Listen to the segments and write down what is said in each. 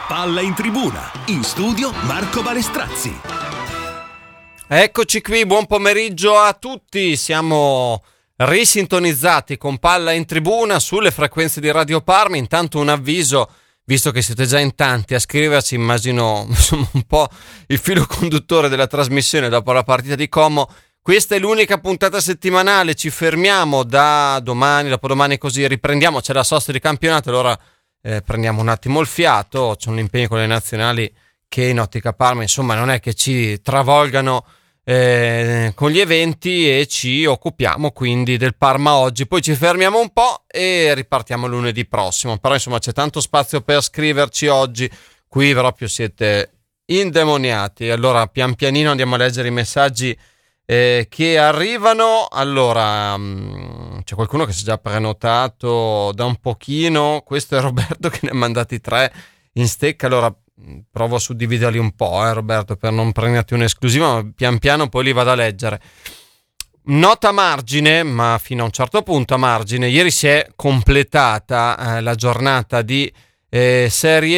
Palla in tribuna, in studio Marco Balestrazzi. Eccoci qui, buon pomeriggio a tutti, siamo risintonizzati con Palla in tribuna sulle frequenze di Radio Parma. Intanto un avviso, visto che siete già in tanti a scriverci, immagino insomma, un po' il filo conduttore della trasmissione dopo la partita di Como. Questa è l'unica puntata settimanale, ci fermiamo da domani, dopodomani, così riprendiamo, c'è la sosta di campionato, allora prendiamo un attimo il fiato, c'è un impegno con le nazionali che in Ottica Parma insomma non è che ci travolgano con gli eventi, e ci occupiamo quindi del Parma oggi, poi ci fermiamo un po' e ripartiamo lunedì prossimo, però insomma c'è tanto spazio per scriverci oggi, qui proprio siete indemoniati. Allora pian pianino andiamo a leggere i messaggi che arrivano. Allora c'è qualcuno che si è già prenotato da un pochino, questo è Roberto che ne ha mandati 3 in stecca, allora provo a suddividerli un po', Roberto, per non prenderti un'esclusiva, ma pian piano poi li vado a leggere. Nota a margine, ma fino a un certo punto a margine, ieri si è completata la giornata di Serie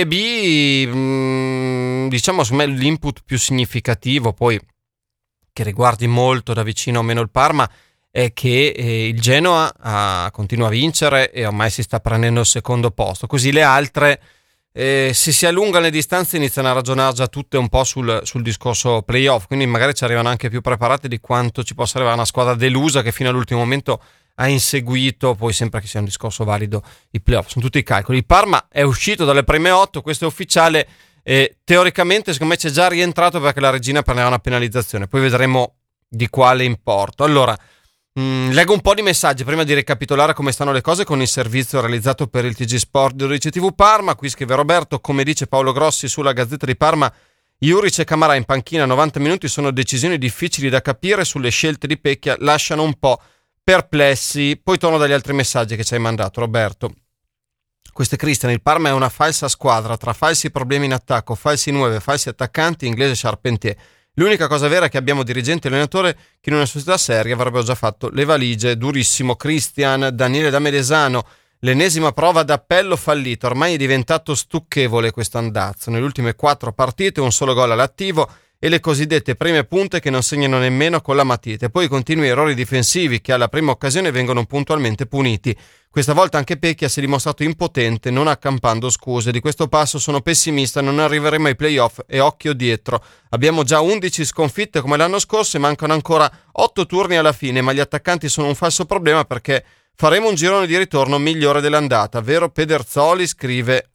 B, diciamo secondo me l'input più significativo, poi che riguardi molto da vicino o meno il Parma, è che il Genoa continua a vincere e ormai si sta prendendo il secondo posto, così le altre se si allungano le distanze iniziano a ragionare già tutte un po' sul discorso playoff, quindi magari ci arrivano anche più preparate di quanto ci possa arrivare una squadra delusa che fino all'ultimo momento ha inseguito, poi sempre che sia un discorso valido, i playoff, sono tutti i calcoli. Il Parma è uscito dalle prime 8, questo è ufficiale. Teoricamente secondo me c'è già rientrato perché la Regina prendeva una penalizzazione, poi vedremo di quale importo. Allora leggo un po' di messaggi prima di ricapitolare come stanno le cose con il servizio realizzato per il TG Sport di Urice TV Parma. Qui scrive Roberto: come dice Paolo Grossi sulla Gazzetta di Parma, Juric e Camarà in panchina 90 minuti sono decisioni difficili da capire, sulle scelte di Pecchia lasciano un po' perplessi. Poi torno dagli altri messaggi che ci hai mandato, Roberto. Questo è Cristian: il Parma è una falsa squadra, tra falsi problemi in attacco, falsi 9, falsi attaccanti, inglese Charpentier. L'unica cosa vera è che abbiamo dirigente e allenatore che in una società seria avrebbero già fatto le valigie. Durissimo. Cristian. Daniele da Medesano: l'ennesima prova d'appello fallita, ormai è diventato stucchevole questo andazzo, nelle ultime 4 partite un solo gol all'attivo e le cosiddette prime punte che non segnano nemmeno con la matita, poi i continui errori difensivi che alla prima occasione vengono puntualmente puniti. Questa volta anche Pecchia si è dimostrato impotente, non accampando scuse. Di questo passo sono pessimista, non arriveremo ai playoff e occhio dietro. Abbiamo già 11 sconfitte come l'anno scorso e mancano ancora 8 turni alla fine, ma gli attaccanti sono un falso problema perché faremo un girone di ritorno migliore dell'andata, vero Pederzoli? Scrive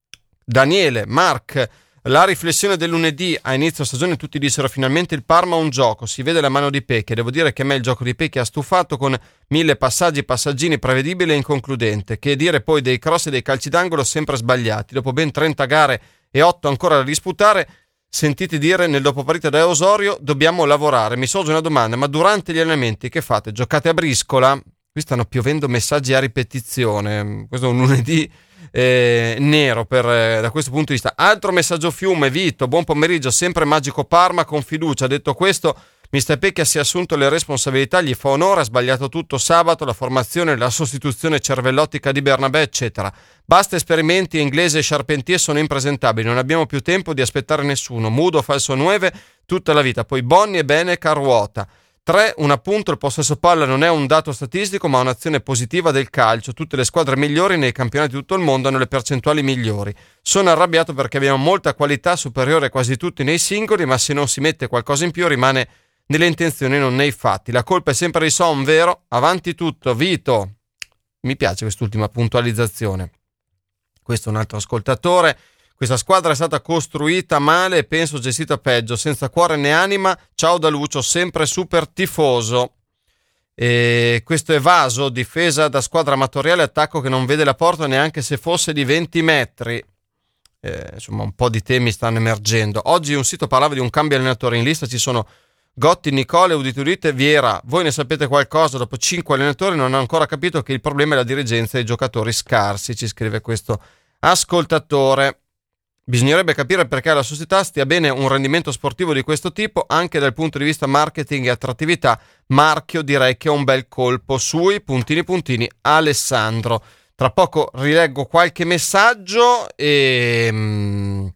Daniele. Mark: la riflessione del lunedì: a inizio stagione tutti dissero finalmente il Parma ha un gioco, si vede la mano di Pecchia. Devo dire che a me il gioco di Pecchia ha stufato, con 1000 passaggini, prevedibile e inconcludente. Che dire poi dei cross e dei calci d'angolo sempre sbagliati. Dopo ben 30 gare e 8 ancora da disputare, sentite dire nel dopopartita da Osorio dobbiamo lavorare. Mi sorge una domanda: ma durante gli allenamenti che fate? Giocate a briscola? Qui stanno piovendo messaggi a ripetizione, questo è un lunedì nero da questo punto di vista. Altro messaggio fiume: Vito, buon pomeriggio, sempre magico Parma con fiducia. Detto questo, mister Pecchia si è assunto le responsabilità, gli fa onore, ha sbagliato tutto sabato, la formazione, la sostituzione cervellottica di Bernabé eccetera. Basta esperimenti, inglese e Charpentier sono impresentabili, non abbiamo più tempo di aspettare nessuno. Mudo, falso 9 tutta la vita, poi Bonni e Benek a ruota. 3. Un appunto: il possesso palla non è un dato statistico ma un'azione positiva del calcio. Tutte le squadre migliori nei campionati di tutto il mondo hanno le percentuali migliori. Sono arrabbiato perché abbiamo molta qualità, superiore quasi tutti nei singoli, ma se non si mette qualcosa in più rimane nelle intenzioni, non nei fatti. La colpa è sempre di Son, vero? Avanti tutto, Vito. Mi piace quest'ultima puntualizzazione. Questo è un altro ascoltatore. Questa squadra è stata costruita male e penso gestita peggio, senza cuore né anima. Ciao da Lucio, sempre super tifoso. E questo è Vaso: difesa da squadra amatoriale, attacco che non vede la porta neanche se fosse di 20 metri. Insomma, un po' di temi stanno emergendo. Oggi un sito parlava di un cambio allenatore, in lista ci sono Gotti, Nicole, Uditurite, Viera. Voi ne sapete qualcosa? Dopo 5 allenatori non ho ancora capito che il problema è la dirigenza e i giocatori scarsi, ci scrive questo ascoltatore. Bisognerebbe capire perché alla società stia bene un rendimento sportivo di questo tipo, anche dal punto di vista marketing e attrattività. Marchio direi che è un bel colpo. Sui ... Alessandro. Tra poco rileggo qualche messaggio e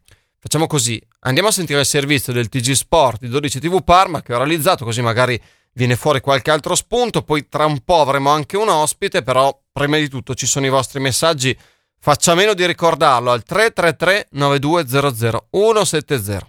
Facciamo così, andiamo a sentire il servizio del TG Sport di 12 TV Parma che ho realizzato, così magari viene fuori qualche altro spunto, poi tra un po' avremo anche un ospite, però prima di tutto ci sono i vostri messaggi, faccia meno di ricordarlo al 333 9200 170.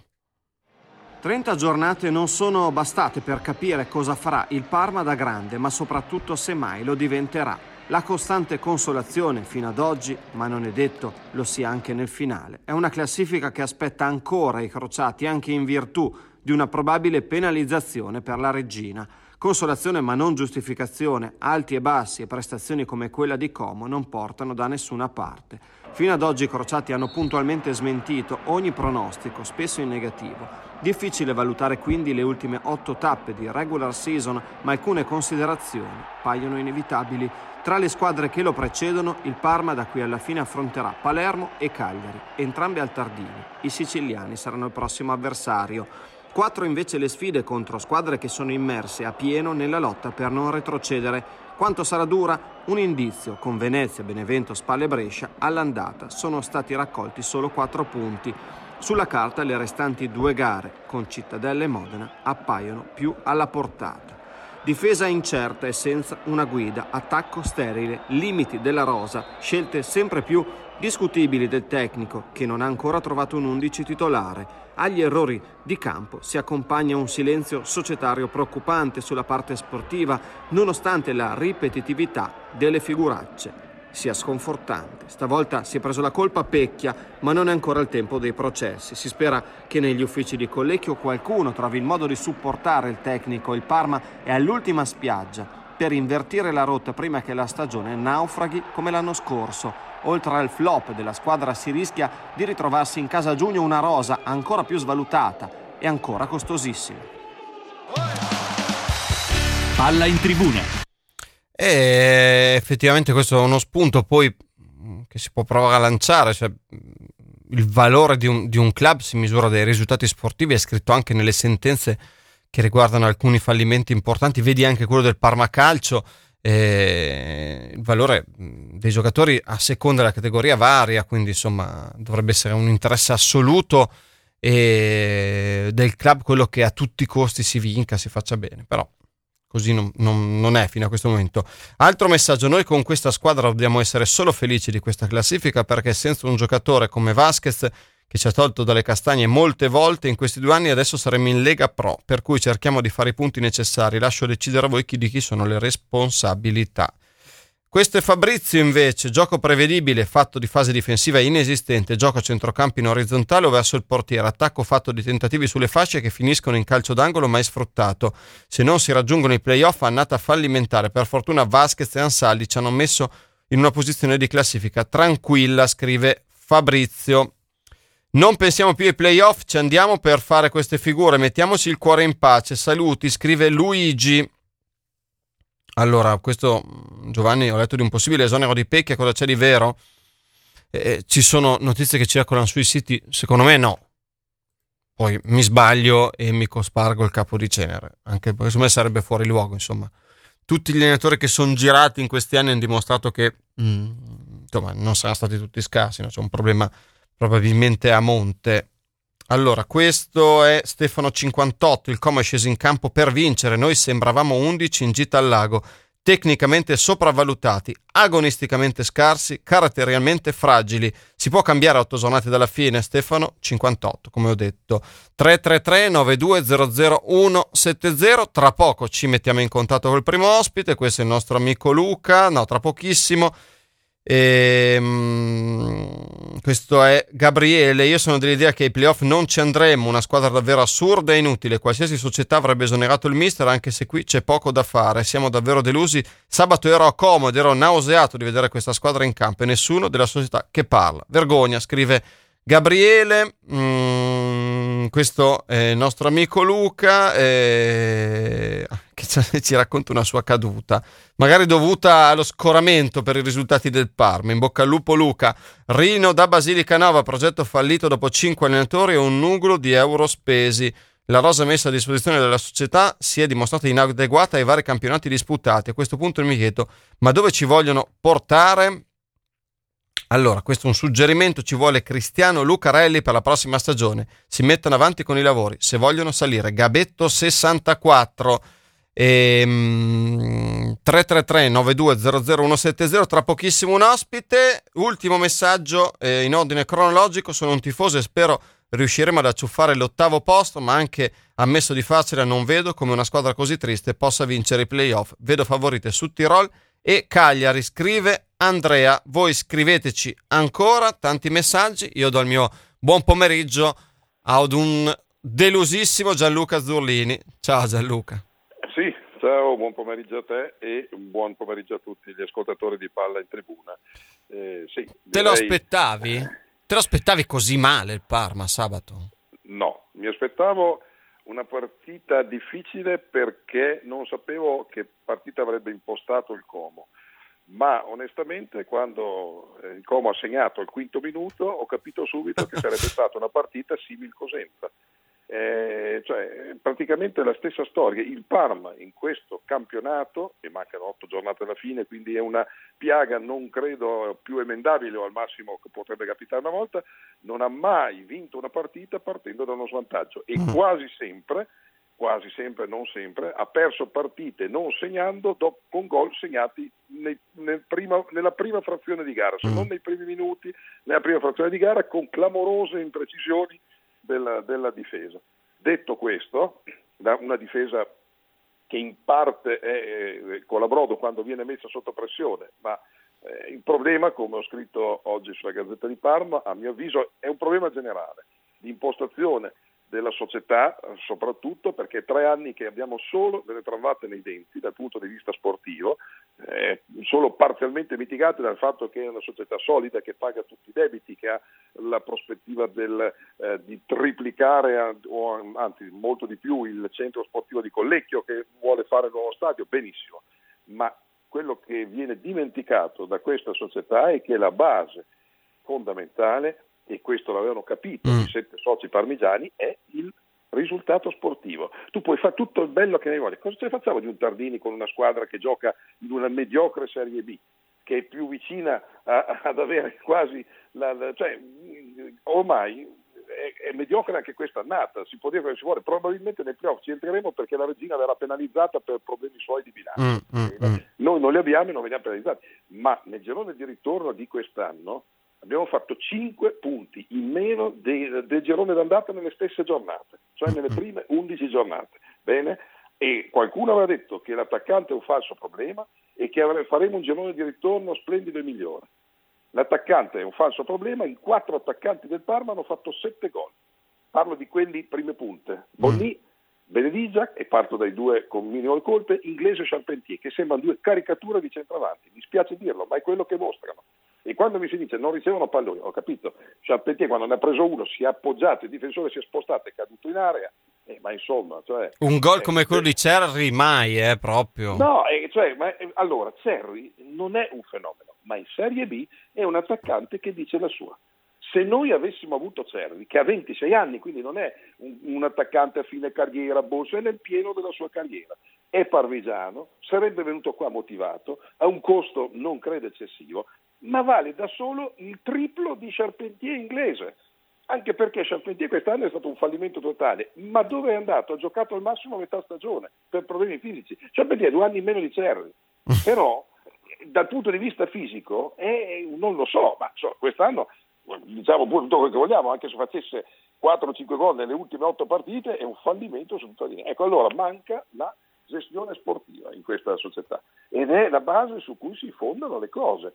30 giornate non sono bastate per capire cosa farà il Parma da grande, ma soprattutto se mai lo diventerà. La costante consolazione fino ad oggi, ma non è detto lo sia anche nel finale, è una classifica che aspetta ancora i crociati anche in virtù di una probabile penalizzazione per la Reggina. Consolazione ma non giustificazione, alti e bassi e prestazioni come quella di Como non portano da nessuna parte. Fino ad oggi i crociati hanno puntualmente smentito ogni pronostico, spesso in negativo. Difficile valutare quindi le ultime 8 tappe di regular season, ma alcune considerazioni paiono inevitabili. Tra le squadre che lo precedono, il Parma da qui alla fine affronterà Palermo e Cagliari, entrambe al Tardini. I siciliani saranno il prossimo avversario. 4 invece le sfide contro squadre che sono immerse a pieno nella lotta per non retrocedere. Quanto sarà dura? Un indizio: con Venezia, Benevento, Spal e Brescia all'andata sono stati raccolti solo 4 punti. Sulla carta le restanti 2 gare, con Cittadella e Modena, appaiono più alla portata. Difesa incerta e senza una guida, attacco sterile, limiti della rosa, scelte sempre più discutibili del tecnico che non ha ancora trovato un 11 titolare. Agli errori di campo si accompagna un silenzio societario preoccupante sulla parte sportiva, nonostante la ripetitività delle figuracce sia sconfortante. Stavolta si è preso la colpa Pecchia, ma non è ancora il tempo dei processi. Si spera che negli uffici di Collecchio qualcuno trovi il modo di supportare il tecnico. Il Parma è all'ultima spiaggia per invertire la rotta prima che la stagione naufraghi come l'anno scorso. Oltre al flop della squadra si rischia di ritrovarsi in casa a giugno una rosa ancora più svalutata e ancora costosissima. Palla in tribuna. E effettivamente questo è uno spunto poi che si può provare a lanciare, cioè il valore di un club si misura dai risultati sportivi, è scritto anche nelle sentenze che riguardano alcuni fallimenti importanti, vedi anche quello del Parma Calcio. Il valore dei giocatori a seconda della categoria varia, quindi insomma dovrebbe essere un interesse assoluto del club quello che a tutti i costi si vinca, si faccia bene, però così non è fino a questo momento. Altro messaggio: noi con questa squadra dobbiamo essere solo felici di questa classifica, perché senza un giocatore come Vasquez, che ci ha tolto dalle castagne molte volte in questi 2 anni, adesso saremmo in Lega Pro, per cui cerchiamo di fare i punti necessari. Lascio decidere a voi di chi sono le responsabilità. Questo è Fabrizio invece: gioco prevedibile fatto di fase difensiva inesistente, gioco a centrocampo in orizzontale o verso il portiere, attacco fatto di tentativi sulle fasce che finiscono in calcio d'angolo mai sfruttato. Se non si raggiungono i playoff, annata fallimentare. Per fortuna Vasquez e Ansaldi ci hanno messo in una posizione di classifica tranquilla, scrive Fabrizio. Non pensiamo più ai playoff, ci andiamo per fare queste figure, mettiamoci il cuore in pace. Saluti, scrive Luigi. Allora, questo, Giovanni, ho letto di un possibile esonero di Pecchia, cosa c'è di vero? Ci sono notizie che circolano sui siti, secondo me no. Poi mi sbaglio e mi cospargo il capo di cenere, anche perché secondo me sarebbe fuori luogo, insomma. Tutti gli allenatori che sono girati in questi anni hanno dimostrato che insomma, non saranno stati tutti scarsi, no? C'è un problema probabilmente a monte. Allora, questo è Stefano 58, il Como è sceso in campo per vincere, noi sembravamo 11 in gita al lago, tecnicamente sopravvalutati, agonisticamente scarsi, caratterialmente fragili. Si può cambiare a 8 giornate dalla fine? Stefano 58, come ho detto. 333 9200 170. Tra poco ci mettiamo in contatto col primo ospite, questo è il nostro amico Luca, no, tra pochissimo. Questo è Gabriele. Io sono dell'idea che ai playoff non ci andremo, una squadra davvero assurda e inutile, qualsiasi società avrebbe esonerato il mister, anche se qui c'è poco da fare, siamo davvero delusi. Sabato ero a Como ed ero nauseato di vedere questa squadra in campo e nessuno della società che parla. Vergogna, scrive Gabriele. Questo è il nostro amico Luca che ci racconta una sua caduta, magari dovuta allo scoramento per i risultati del Parma. In bocca al lupo Luca. Rino da Basilica Nova, progetto fallito dopo 5 allenatori e un nugolo di euro spesi. La rosa messa a disposizione della società si è dimostrata inadeguata ai vari campionati disputati. A questo punto mi chiedo, ma dove ci vogliono portare? Allora, questo è un suggerimento, ci vuole Cristiano Lucarelli per la prossima stagione. Si mettono avanti con i lavori, se vogliono salire. Gabetto 64 333 9200 170. Tra pochissimo un ospite. Ultimo messaggio in ordine cronologico. Sono un tifoso e spero riusciremo ad acciuffare l'8° posto, ma anche ammesso di facile non vedo come una squadra così triste possa vincere i playoff. Vedo favorite su Tirol e Cagliari. Scrive Andrea, voi scriveteci ancora tanti messaggi, io do il mio buon pomeriggio ad un delusissimo Gianluca Zurlini. Ciao Gianluca. Sì, ciao, buon pomeriggio a te e un buon pomeriggio a tutti gli ascoltatori di Palla in Tribuna. Sì, Te lo aspettavi? Te lo aspettavi così male il Parma sabato? No, mi aspettavo una partita difficile perché non sapevo che partita avrebbe impostato il Como, ma onestamente quando il Como ha segnato il 5° minuto ho capito subito che sarebbe stata una partita simil Cosenza. Cioè praticamente la stessa storia. Il Parma in questo campionato, e mancano 8 giornate alla fine, quindi è una piaga non credo più emendabile o al massimo che potrebbe capitare una volta, non ha mai vinto una partita partendo da uno svantaggio e quasi sempre, non sempre, ha perso partite non segnando con gol segnati nella prima frazione di gara, se non nei primi minuti, nella prima frazione di gara, con clamorose imprecisioni della difesa. Detto questo, una difesa che in parte è colabrodo quando viene messa sotto pressione, ma il problema, come ho scritto oggi sulla Gazzetta di Parma, a mio avviso è un problema generale di impostazione della società, soprattutto perché 3 anni che abbiamo solo delle travate nei denti dal punto di vista sportivo, solo parzialmente mitigate dal fatto che è una società solida che paga tutti i debiti, che ha la prospettiva di triplicare o anzi molto di più il centro sportivo di Collecchio, che vuole fare il nuovo stadio, benissimo, ma quello che viene dimenticato da questa società è che la base fondamentale, e questo l'avevano capito i 7 soci parmigiani, è il risultato sportivo. Tu puoi fare tutto il bello che ne vuoi. Cosa ce ne facciamo di un Tardini con una squadra che gioca in una mediocre Serie B, che è più vicina ad avere quasi cioè ormai è mediocre anche questa annata, si può dire che si vuole, probabilmente nei playoff ci entreremo perché la Regina verrà penalizzata per problemi suoi di bilancio. Noi non li abbiamo e non veniamo penalizzati, ma nel girone di ritorno di quest'anno abbiamo fatto 5 punti in meno del girone d'andata nelle stesse giornate, cioè nelle prime 11 giornate. Bene? E qualcuno aveva detto che l'attaccante è un falso problema e che faremo un girone di ritorno splendido e migliore. L'attaccante è un falso problema, i 4 attaccanti del Parma hanno fatto 7 gol. Parlo di quelli prime punte. Bonny, Benedigia, e parto dai 2 con minimo colpe, Inglese e Charpentier, che sembrano 2 caricature di centravanti. Mi spiace dirlo, ma è quello che mostrano. E quando mi si dice non ricevono palloni, ho capito, Charpentier quando ne ha preso uno si è appoggiato, il difensore si è spostato, è caduto in area, ma insomma... Cioè, un gol come quello di Cerri mai, proprio. No, allora, Cerri non è un fenomeno, ma in Serie B è un attaccante che dice la sua. Se noi avessimo avuto Cerri, che ha 26 anni, quindi non è un attaccante a fine carriera, è nel pieno della sua carriera, è parmigiano, sarebbe venuto qua motivato, a un costo non credo eccessivo, ma vale da solo il triplo di Charpentier inglese, anche perché Charpentier quest'anno è stato un fallimento totale, ma dove è andato? Ha giocato al massimo a metà stagione per problemi fisici. Charpentier ha 2 anni in meno di Cerri, però dal punto di vista fisico non lo so, ma quest'anno diciamo pure tutto quello che vogliamo, anche se facesse 4 o 5 gol nelle ultime 8 partite è un fallimento su tutta la linea. Ecco, allora manca la gestione sportiva in questa società ed è la base su cui si fondano le cose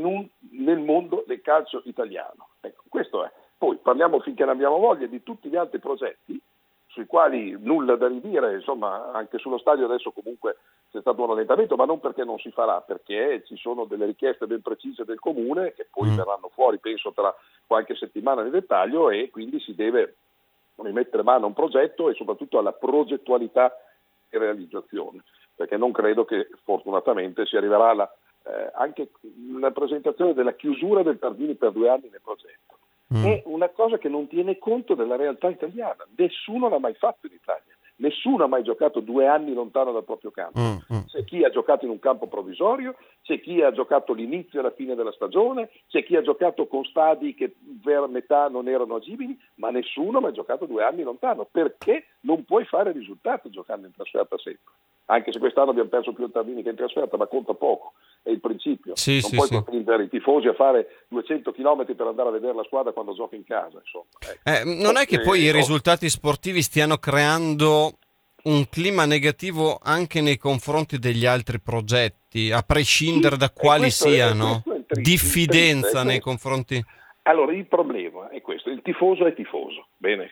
nel mondo del calcio italiano. Ecco, questo è. Poi parliamo finché ne abbiamo voglia di tutti gli altri progetti sui quali nulla da ridire, insomma anche sullo stadio adesso comunque c'è stato un rallentamento, ma non perché non si farà, perché ci sono delle richieste ben precise del comune che poi verranno fuori penso tra qualche settimana nel dettaglio e quindi si deve rimettere mano a un progetto e soprattutto alla progettualità e realizzazione, perché non credo che fortunatamente si arriverà anche la presentazione della chiusura del Tardini per 2 anni nel progetto. È una cosa che non tiene conto della realtà italiana, nessuno l'ha mai fatto in Italia, Nessuno ha mai giocato 2 anni lontano dal proprio campo. C'è chi ha giocato in un campo provvisorio, c'è chi ha giocato l'inizio e la fine della stagione, c'è chi ha giocato con stadi che per metà non erano agibili, ma nessuno ha mai giocato 2 anni lontano, perché non puoi fare risultato giocando in trasferta sempre. Anche se quest'anno abbiamo perso più in Tardini che in trasferta, ma conta poco, è il principio. Non puoi costringere i tifosi a fare 200 km per andare a vedere la squadra quando gioca in casa, insomma. Non è che poi i risultati sportivi stiano creando un clima negativo anche nei confronti degli altri progetti, a prescindere da quali siano? Diffidenza nei confronti? Allora, il problema è questo, il tifoso è tifoso, bene?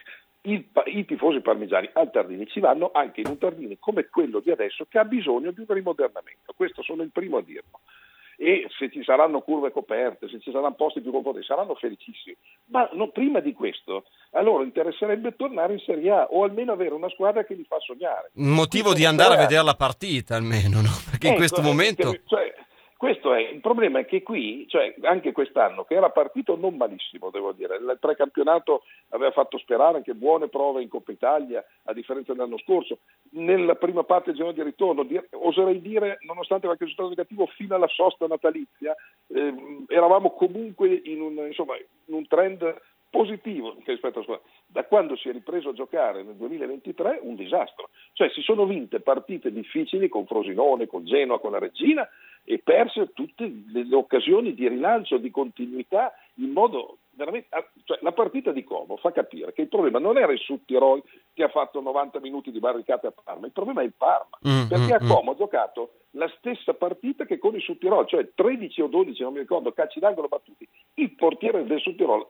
I tifosi parmigiani al Tardini ci vanno anche in un Tardini come quello di adesso, che ha bisogno di un rimodernamento. Questo sono il primo a dirlo. E se ci saranno curve coperte, se ci saranno posti più confortevoli, saranno felicissimi. Ma prima di questo, a loro interesserebbe tornare in Serie A o almeno avere una squadra che li fa sognare. Un motivo di andare a vedere la partita almeno, no? Perché in questo momento... Questo è il problema, è che qui, anche quest'anno, che era partito non malissimo, devo dire, il precampionato aveva fatto sperare anche buone prove in Coppa Italia, a differenza dell'anno scorso. Nella prima parte del girone di ritorno, oserei dire, nonostante qualche risultato negativo, fino alla sosta natalizia, eravamo comunque in un trend positivo rispetto alla squadra. Da quando si è ripreso a giocare nel 2023, un disastro. Si sono vinte partite difficili con Frosinone, con Genoa, con la Reggina, e perse tutte le occasioni di rilancio, di continuità, in modo veramente... la partita di Como fa capire che il problema non era il Südtirol che ha fatto 90 minuti di barricate a Parma, il problema è il Parma, perché a Como ha giocato la stessa partita che con il Südtirol, 13 o 12, non mi ricordo, calci d'angolo battuti. Il portiere del Südtirol,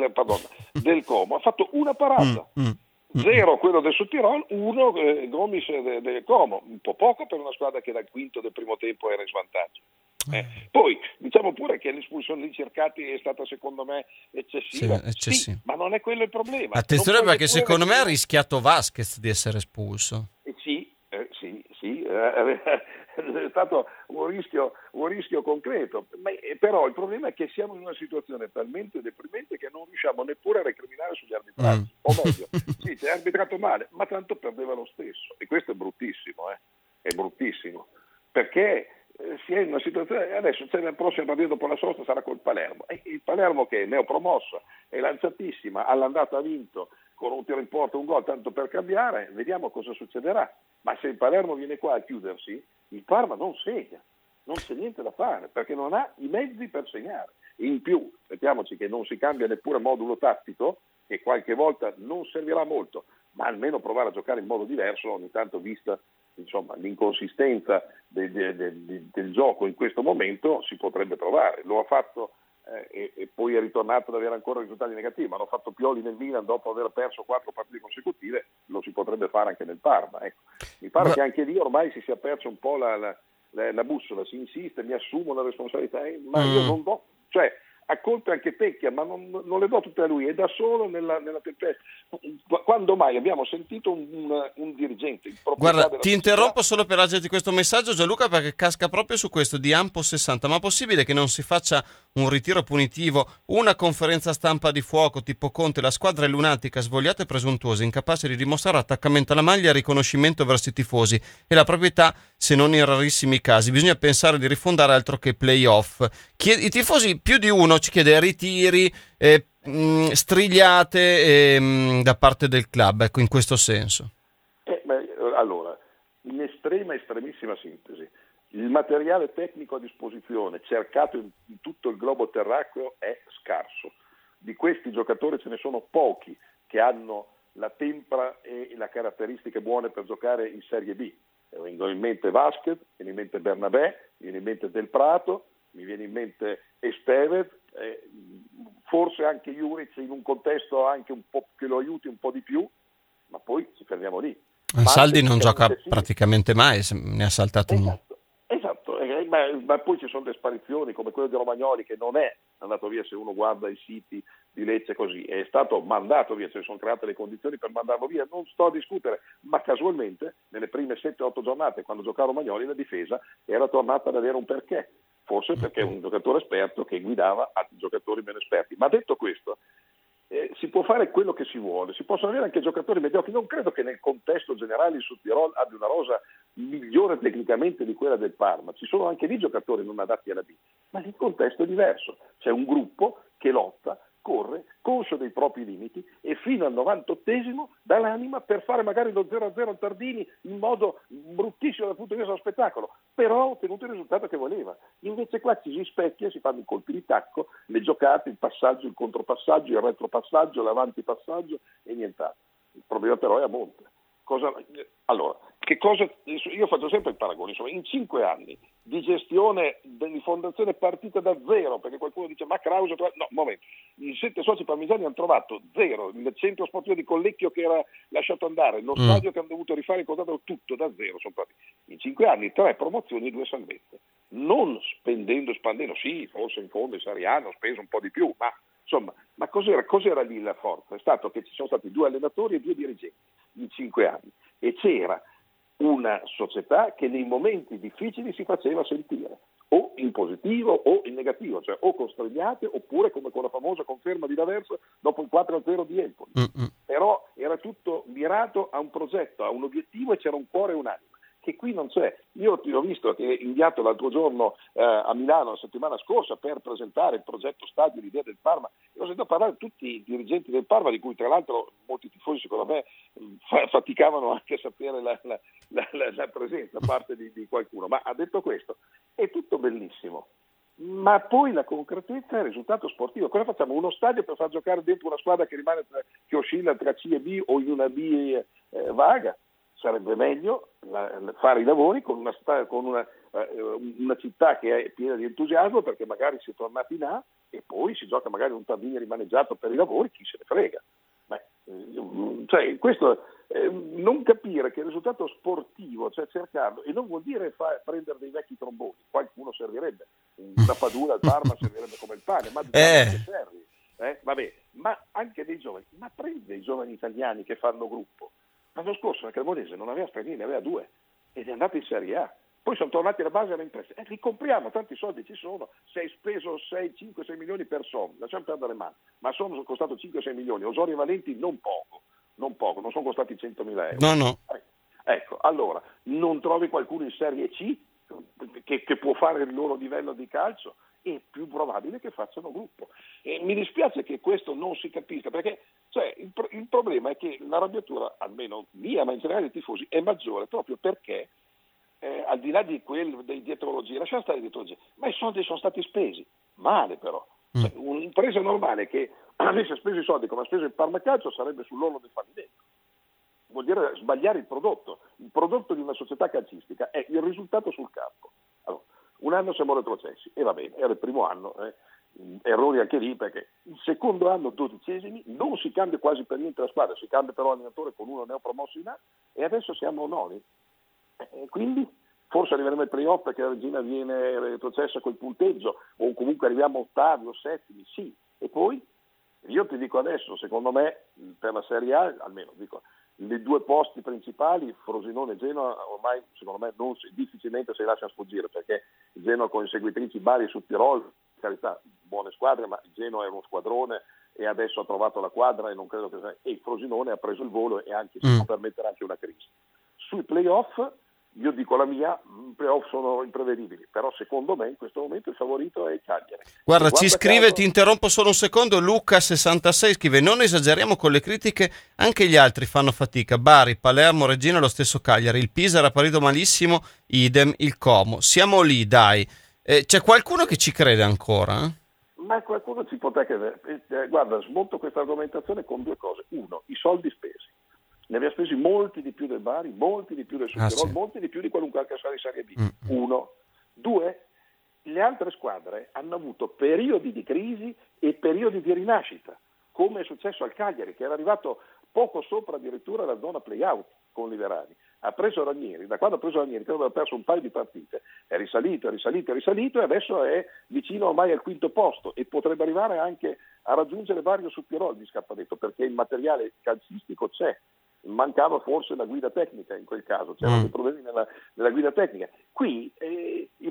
del Como, ha fatto una parata. 0 quello del Südtirol, 1 Gomis del Como, un po' poco per una squadra che dal quinto del primo tempo era in svantaggio. Poi diciamo pure che l'espulsione di Cercati è stata secondo me eccessiva. Sì, ma non è quello il problema. Attenzione, perché secondo me ha rischiato Vasquez di essere espulso. Sì, è stato un rischio concreto, però il problema è che siamo in una situazione talmente deprimente che non riusciamo neppure a recriminare sugli arbitraggi, o meglio, sì, si è arbitrato male, ma tanto perdeva lo stesso, e questo è bruttissimo, perché si è in una situazione, adesso c'è la prossima partita dopo la sosta, sarà col Palermo, e il Palermo che è neopromossa, è lanciatissima, all'andata ha vinto con un tiro in porta, un gol, tanto per cambiare, vediamo cosa succederà. Ma se il Palermo viene qua a chiudersi, il Parma non segna, non c'è niente da fare, perché non ha i mezzi per segnare. In più, mettiamoci che non si cambia neppure modulo tattico, che qualche volta non servirà molto, ma almeno provare a giocare in modo diverso, ogni tanto vista l'inconsistenza del gioco in questo momento, si potrebbe provare. Lo ha fatto e poi è ritornato ad avere ancora risultati negativi, ma l'ha fatto Pioli nel Milan dopo aver perso 4 partite consecutive, lo si potrebbe fare anche nel Parma. Ecco. Mi pare che anche lì ormai si sia perso un po' la bussola, si insiste, mi assumo la responsabilità, ma io non do, a colpe anche Pecchia, ma non le do tutte a lui, è da solo nella tempesta. Quando mai abbiamo sentito un dirigente? Guarda, ti interrompo solo per leggerti questo messaggio, Gianluca, perché casca proprio su questo di Ampo 60. Ma possibile che non si faccia un ritiro punitivo, una conferenza stampa di fuoco tipo Conte, la squadra è lunatica, svogliata e presuntuosa, incapace di dimostrare attaccamento alla maglia e riconoscimento verso i tifosi e la proprietà, se non in rarissimi casi. Bisogna pensare di rifondare altro che play-off. I tifosi, più di uno, ci chiede ritiri, strigliate da parte del club, ecco, in questo senso. Allora, in estremissima sintesi, il materiale tecnico a disposizione cercato in tutto il globo terracqueo è scarso. Di questi giocatori ce ne sono pochi che hanno la tempra e le caratteristiche buone per giocare in Serie B. Mi vengono in mente Vasquez, mi viene in mente Bernabé, mi viene in mente Del Prato, mi viene in mente Estevez, forse anche Juric in un contesto anche un po' che lo aiuti un po' di più, ma poi ci fermiamo lì. Saldi non gioca praticamente mai, ne ha saltato uno. Esatto, ma poi ci sono le sparizioni come quello di Romagnoli, che non è andato via, se uno guarda i siti di Lecce così, è stato mandato via, sono create le condizioni per mandarlo via, non sto a discutere, ma casualmente nelle prime 7-8 giornate, quando giocava Romagnoli, la difesa era tornata ad avere un perché, forse perché è un giocatore esperto che guidava altri giocatori meno esperti. Ma detto questo, si può fare quello che si vuole, si possono avere anche giocatori mediocri. Non credo che nel contesto generale il Südtirol abbia una rosa migliore tecnicamente di quella del Parma, ci sono anche lì giocatori non adatti alla B, ma il contesto è diverso, c'è un gruppo che lotta, corre, conscio dei propri limiti e fino al 98esimo dà l'anima per fare magari lo 0-0 al Tardini in modo bruttissimo dal punto di vista dello spettacolo, però ha ottenuto il risultato che voleva. Invece qua ci si specchia, si fanno i colpi di tacco, le giocate, il passaggio, il contropassaggio, il retropassaggio, l'avantipassaggio e nient'altro. Il problema però è a monte. Allora, io faccio sempre il paragone, insomma, in 5 anni di gestione di fondazione partita da zero, perché qualcuno dice ma Krause, no, momento, i 7 soci parmigiani hanno trovato zero, il centro sportivo di Collecchio che era lasciato andare, lo stadio che hanno dovuto rifare, incontrato tutto da zero, sono stati in 5 anni 3 promozioni e 2 salvezze, non spendendo, sì, forse in fondo in Serie A hanno speso un po' di più, ma insomma, ma cos'era lì la forza? È stato che ci sono stati 2 allenatori e 2 dirigenti in 5 anni e c'era una società che nei momenti difficili si faceva sentire, o in positivo o in negativo, cioè o costregnate oppure come con la famosa conferma di D'Aversa dopo il 4-0 di Empoli. Però era tutto mirato a un progetto, a un obiettivo e c'era un cuore e un'anima, che qui non c'è. Io ti ho visto che è inviato l'altro giorno a Milano la settimana scorsa per presentare il progetto stadio, l'idea del Parma, e ho sentito parlare tutti i dirigenti del Parma, di cui tra l'altro molti tifosi secondo me faticavano anche a sapere la presenza da parte di qualcuno, ma ha detto questo, è tutto bellissimo, ma poi la concretezza è il risultato sportivo. Cosa facciamo? Uno stadio per far giocare dentro una squadra che oscilla tra C e B o in una B vaga? Sarebbe meglio fare i lavori con una città che è piena di entusiasmo, perché magari si è tornati in A e poi si gioca magari un Tardini rimaneggiato per i lavori, chi se ne frega. Cioè, questo non capire che il risultato sportivo, cioè cercarlo, e non vuol dire prendere dei vecchi tromboni, qualcuno servirebbe, una Padula al Parma servirebbe come il pane, ma che serve? Vabbè, ma anche dei giovani, ma prendi dei giovani italiani che fanno gruppo. L'anno scorso la Cremonese non aveva stranieri, ne aveva 2 ed è andata in Serie A. Poi sono tornati alla base alla impresa. Li compriamo, tanti soldi ci sono. Se hai speso 5-6 milioni per Son, lasciamo perdere le mani, ma sono costato 5-6 milioni. Osorio e Valenti non poco, non sono costati 100.000 euro. No. Ecco, allora, non trovi qualcuno in Serie C che può fare il loro livello di calcio? È più probabile che facciano gruppo. E mi dispiace che questo non si capisca, perché il problema è che l'arrabbiatura, almeno mia, ma in generale dei tifosi, è maggiore proprio perché al di là di dei dietrologie, lasciamo stare le dietrologie, ma i soldi sono stati spesi male però. Cioè, un'impresa normale che avesse speso i soldi come ha speso il Parma Calcio sarebbe sull'orlo del fallimento. Vuol dire sbagliare il prodotto. Il prodotto di una società calcistica è il risultato sul campo. Allora, un anno siamo retrocessi, e va bene, era il primo anno, errori anche lì, perché il secondo anno 12esimi, non si cambia quasi per niente la squadra, si cambia però l'allenatore con uno neopromosso in A, e adesso siamo noni. Quindi forse arriveremo ai playoff perché la Regina viene retrocessa col punteggio, o comunque arriviamo ottavi o settimi, sì, e poi io ti dico adesso, secondo me per la Serie A, almeno dico, le 2 posti principali, Frosinone e Genoa, ormai secondo me difficilmente si lasciano sfuggire, perché il Genoa con le seguitrici Bari e Südtirol, carità, buone squadre, ma il Genoa è uno squadrone e adesso ha trovato la quadra e non credo che e il Frosinone ha preso il volo e anche si può permettere anche una crisi. Sui playoff io dico la mia, i playoff sono imprevedibili, però secondo me in questo momento il favorito è il Cagliari. Guarda, ci scrive, ti interrompo solo un secondo, Luca66 scrive: non esageriamo con le critiche, anche gli altri fanno fatica, Bari, Palermo, Reggina, lo stesso Cagliari, il Pisa era partito malissimo, idem il Como, siamo lì, dai. C'è qualcuno che ci crede ancora? Ma qualcuno ci potrà credere. Guarda, smonto questa argomentazione con 2 cose. 1, i soldi spesi. Ne aveva spesi molti di più del Bari, molti di più del Südtirol, sì. Molti di più di qualunque altra squadra di Serie B. 1. 2, le altre squadre hanno avuto periodi di crisi e periodi di rinascita, come è successo al Cagliari, che era arrivato poco sopra addirittura la zona play-out con Liverani. Ha preso Ranieri, da quando ha preso Ranieri, credo aveva perso un paio di partite, è risalito e adesso è vicino ormai al 5° posto e potrebbe arrivare anche a raggiungere Vario Südtirol, mi scappa detto, perché il materiale calcistico c'è. Mancava forse la guida tecnica in quel caso, c'erano dei problemi nella guida tecnica. Qui il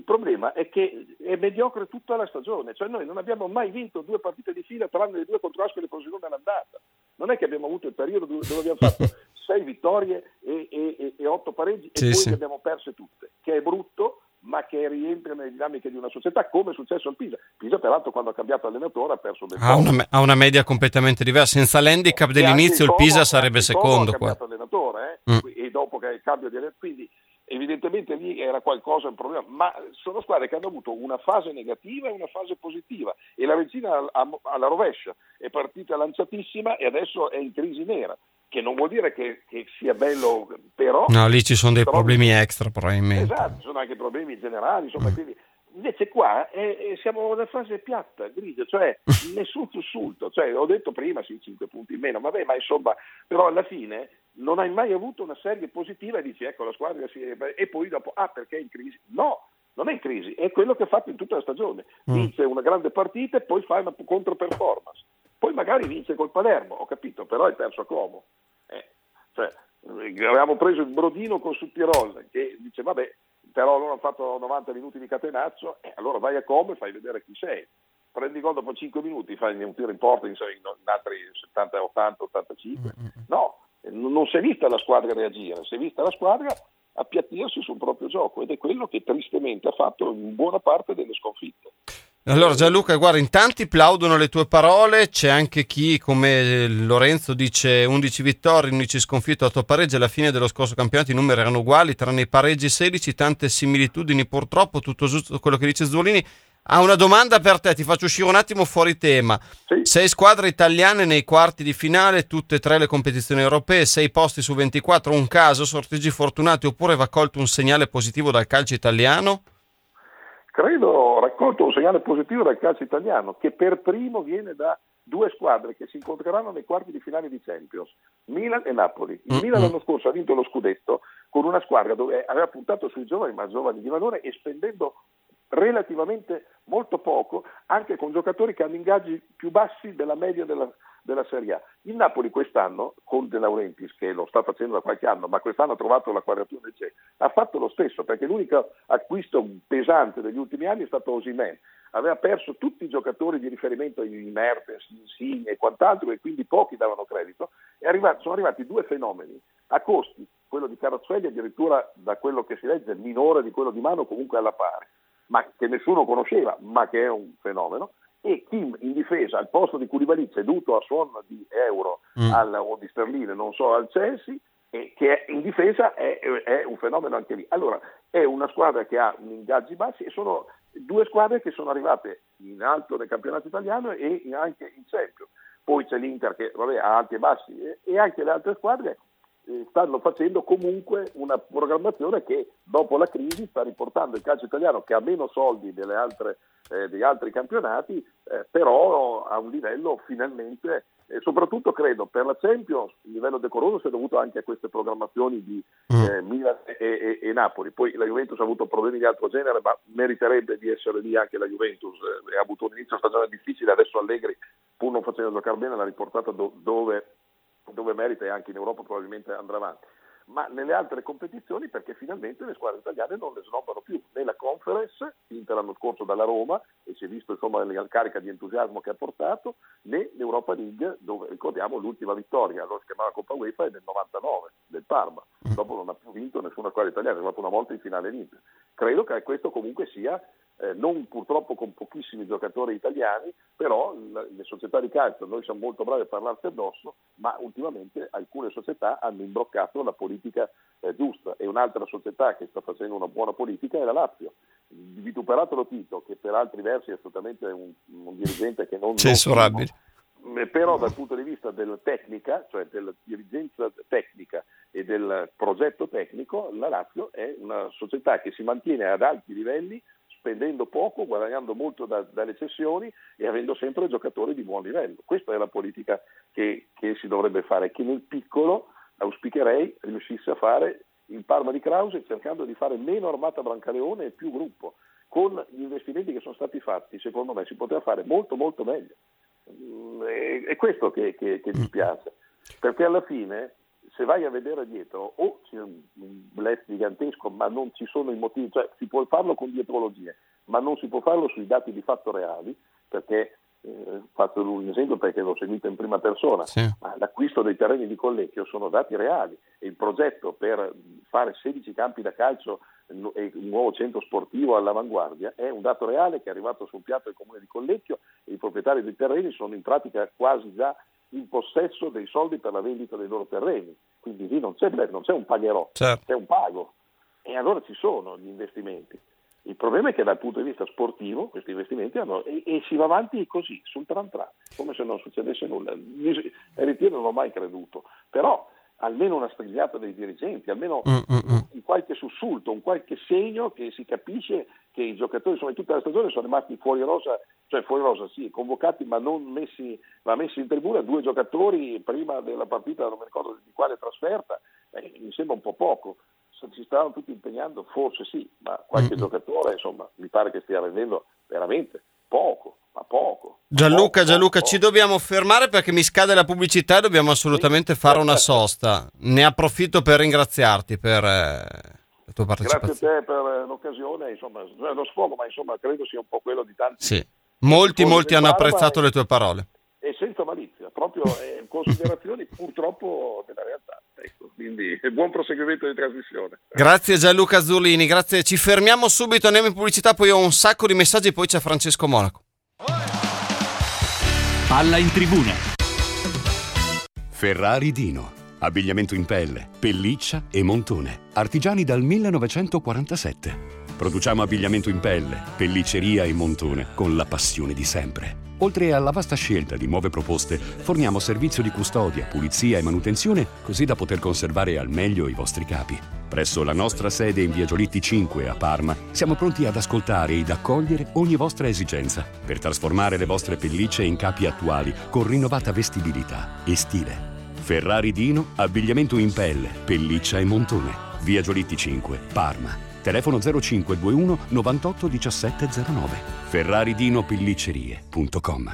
problema è che è mediocre tutta la stagione, cioè noi non abbiamo mai vinto 2 partite di fila tranne le 2 contro Ascoli e Frosinone all'andata. Non è che abbiamo avuto il periodo dove abbiamo fatto 6 vittorie e 8 pareggi e poi le abbiamo perse tutte, che è brutto, ma che rientra nelle dinamiche di una società, come è successo al Pisa. Pisa peraltro quando ha cambiato allenatore ha perso del ha una media completamente diversa, senza l'handicap dell'inizio il Pisa sarebbe secondo ha cambiato allenatore e dopo che il cambio di allenatore, quindi evidentemente lì era qualcosa, un problema, ma sono squadre che hanno avuto una fase negativa e una fase positiva, e la Regina alla rovescia è partita lanciatissima e adesso è in crisi nera, che non vuol dire che sia bello, però... No, lì ci sono dei problemi extra probabilmente. Esatto, ci sono anche problemi generali, insomma, quindi... Invece qua siamo nella fase piatta, grigia, cioè nessun sussulto, cioè, ho detto prima sì, 5 punti in meno, vabbè, ma insomma, però alla fine non hai mai avuto una serie positiva e dici ecco la squadra e poi dopo, perché è in crisi? No, non è in crisi, è quello che ha fatto in tutta la stagione, vince una grande partita e poi fa una controperformance, poi magari vince col Palermo, ho capito, però hai perso a Como, cioè, avevamo preso il brodino con Sudtirol che dice vabbè, però loro hanno fatto 90 minuti di catenaccio, allora vai a Como e fai vedere chi sei. Prendi gol dopo 5 minuti, fai un tiro in porta in altri 70, 80, 85. No, non si è vista la squadra reagire, si è vista la squadra appiattirsi sul proprio gioco ed è quello che tristemente ha fatto in buona parte delle sconfitte. Allora Gianluca, guarda, in tanti plaudono le tue parole, c'è anche chi come Lorenzo dice 11 vittorie, 11 sconfitte, 8 pareggi, alla fine dello scorso campionato i numeri erano uguali, tranne i pareggi 16, tante similitudini purtroppo, tutto giusto quello che dice Zvolini. Ha una domanda per te, ti faccio uscire un attimo fuori tema. Sì. 6 squadre italiane nei quarti di finale, tutte e 3 le competizioni europee, 6 posti su 24, un caso, sorteggi fortunati oppure va colto un segnale positivo dal calcio italiano? Credo raccolto un segnale positivo dal calcio italiano, che per primo viene da 2 squadre che si incontreranno nei quarti di finale di Champions, Milan e Napoli. Il Milan l'anno scorso ha vinto lo scudetto con una squadra dove aveva puntato sui giovani, ma giovani di valore, e spendendo relativamente molto poco, anche con giocatori che hanno ingaggi più bassi della media della Serie A. Il Napoli quest'anno, con De Laurentiis, che lo sta facendo da qualche anno, ma quest'anno ha trovato la quadratura del cerchio, ha fatto lo stesso, perché l'unico acquisto pesante degli ultimi anni è stato Osimhen. Aveva perso tutti i giocatori di riferimento, i Mertens, Insigne e quant'altro, e quindi pochi davano credito, e sono arrivati 2 fenomeni a costi, quello di Kvaratskhelia addirittura, da quello che si legge, minore di quello di Mano, comunque alla pari, ma che nessuno conosceva, ma che è un fenomeno, e Kim in difesa al posto di Koulibaly, ceduto a suon di euro o di sterline, non so, al Chelsea, e che in difesa è un fenomeno anche lì. Allora è una squadra che ha ingaggi bassi e sono 2 squadre che sono arrivate in alto nel campionato italiano e anche in Champions. Poi c'è l'Inter che ha alti e bassi e anche le altre squadre stanno facendo comunque una programmazione che dopo la crisi sta riportando il calcio italiano, che ha meno soldi degli altri campionati, però a un livello finalmente, soprattutto credo per la Champions il livello decoroso si è dovuto anche a queste programmazioni di Milan e Napoli. Poi la Juventus ha avuto problemi di altro genere, ma meriterebbe di essere lì anche la Juventus, ha avuto un inizio stagione difficile, adesso Allegri, pur non facendo giocare bene, l'ha riportata dove merita, e anche in Europa probabilmente andrà avanti, ma nelle altre competizioni, perché finalmente le squadre italiane non le snobbano più. Nella Conference, vinta l'anno scorso dalla Roma, e si è visto insomma la carica di entusiasmo che ha portato, né l'Europa League, dove ricordiamo l'ultima vittoria, lo si chiamava Coppa UEFA, è del 99, del Parma, dopo non ha più vinto nessuna squadra italiana, è arrivato una volta in finale l'Inter. Credo che questo comunque sia, non purtroppo con pochissimi giocatori italiani, però le società di calcio, noi siamo molto bravi a parlarci addosso, ma ultimamente alcune società hanno imbroccato la politica giusta, e un'altra società che sta facendo una buona politica è la Lazio. Di Vituperato Lotito, che per altri versi è assolutamente un dirigente che non censurabile, però dal punto di vista della tecnica, cioè della dirigenza tecnica e del progetto tecnico, la Lazio è una società che si mantiene ad alti livelli, spendendo poco, guadagnando molto dalle cessioni e avendo sempre giocatori di buon livello. Questa è la politica che si dovrebbe fare, che nel piccolo auspicherei riuscisse a fare il Parma di Krause, cercando di fare meno armata Brancaleone e più gruppo. Con gli investimenti che sono stati fatti, secondo me si poteva fare molto molto meglio. È questo che dispiace, perché alla fine se vai a vedere dietro o c'è un blef gigantesco, ma non ci sono i motivi, cioè si può farlo con dietrologie, ma non si può farlo sui dati di fatto reali, perché faccio un esempio perché l'ho seguito in prima persona, sì. Ma l'acquisto dei terreni di Collecchio sono dati reali e il progetto per fare 16 campi da calcio e un nuovo centro sportivo all'avanguardia è un dato reale che è arrivato sul piatto del comune di Collecchio e i proprietari dei terreni sono in pratica quasi già in possesso dei soldi per la vendita dei loro terreni, quindi lì non c'è un pagherò, certo. C'è un pago e allora ci sono gli investimenti. Il problema è che dal punto di vista sportivo questi investimenti e si va avanti così, sul tran, come se non succedesse nulla. Io non ho mai creduto, però almeno una strigliata dei dirigenti, almeno un qualche sussulto, un qualche segno che si capisce che i giocatori insomma in tutta la stagione sono rimasti fuori rosa sì, convocati ma messi in tribuna 2 giocatori prima della partita, non mi ricordo di quale trasferta, mi sembra un po' poco. Si stavano tutti impegnando, forse sì, ma qualche giocatore insomma mi pare che stia rendendo veramente poco. Gianluca, ci dobbiamo fermare perché mi scade la pubblicità e dobbiamo assolutamente fare una sosta. Ne approfitto per ringraziarti per la tua partecipazione. Grazie a te per l'occasione, insomma, lo sfogo, ma insomma credo sia un po' quello di tanti. Sì, molti hanno apprezzato le tue parole. E senza malizia, proprio considerazioni purtroppo della realtà. Ecco, quindi buon proseguimento di trasmissione. Grazie Gianluca Azzurlini, grazie. Ci fermiamo subito, andiamo in pubblicità, poi ho un sacco di messaggi, poi c'è Francesco Monaco. Palla in tribuna. Ferrari Dino. Abbigliamento in pelle, pelliccia e montone. Artigiani dal 1947. Produciamo abbigliamento in pelle, pellicceria e montone con la passione di sempre. Oltre alla vasta scelta di nuove proposte, forniamo servizio di custodia, pulizia e manutenzione così da poter conservare al meglio i vostri capi. Presso la nostra sede in Via Giolitti 5 a Parma siamo pronti ad ascoltare ed accogliere ogni vostra esigenza per trasformare le vostre pellicce in capi attuali con rinnovata vestibilità e stile. Ferrari Dino, abbigliamento in pelle, pelliccia e montone. Via Giolitti 5, Parma. Telefono 0521 98 1709. ferraridinopelliccerie.com.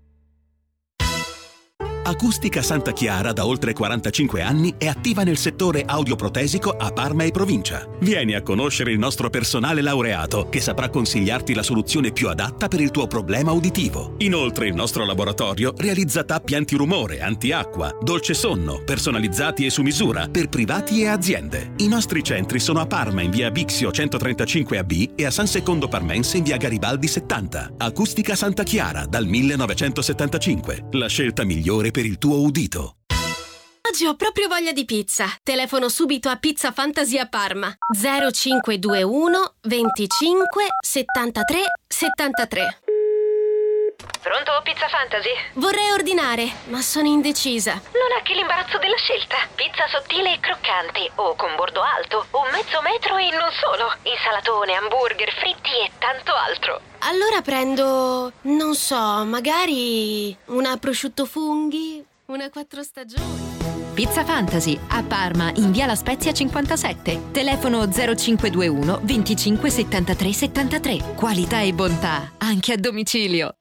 Acustica Santa Chiara da oltre 45 anni è attiva nel settore audioprotesico a Parma e provincia. Vieni a conoscere il nostro personale laureato che saprà consigliarti la soluzione più adatta per il tuo problema uditivo. Inoltre il nostro laboratorio realizza tappi antirumore, antiacqua, dolce sonno, personalizzati e su misura per privati e aziende. I nostri centri sono a Parma in via Bixio 135AB e a San Secondo Parmense in via Garibaldi 70. Acustica Santa Chiara dal 1975. La scelta migliore per il tuo udito. Oggi ho proprio voglia di pizza. Telefono subito a Pizza Fantasia Parma 0521 25 73 73. Pronto, Pizza Fantasy? Vorrei ordinare, ma sono indecisa. Non ha che l'imbarazzo della scelta. Pizza sottile e croccante, o con bordo alto, o mezzo metro e non solo. Insalatone, hamburger, fritti e tanto altro. Allora prendo, non so, magari una prosciutto funghi, una 4 stagioni. Pizza Fantasy a Parma in via La Spezia 57. Telefono 0521 25 73 73. Qualità e bontà anche a domicilio.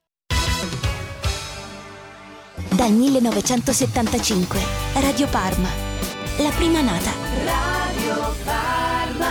Dal 1975 Radio Parma, la prima nata. Radio Parma.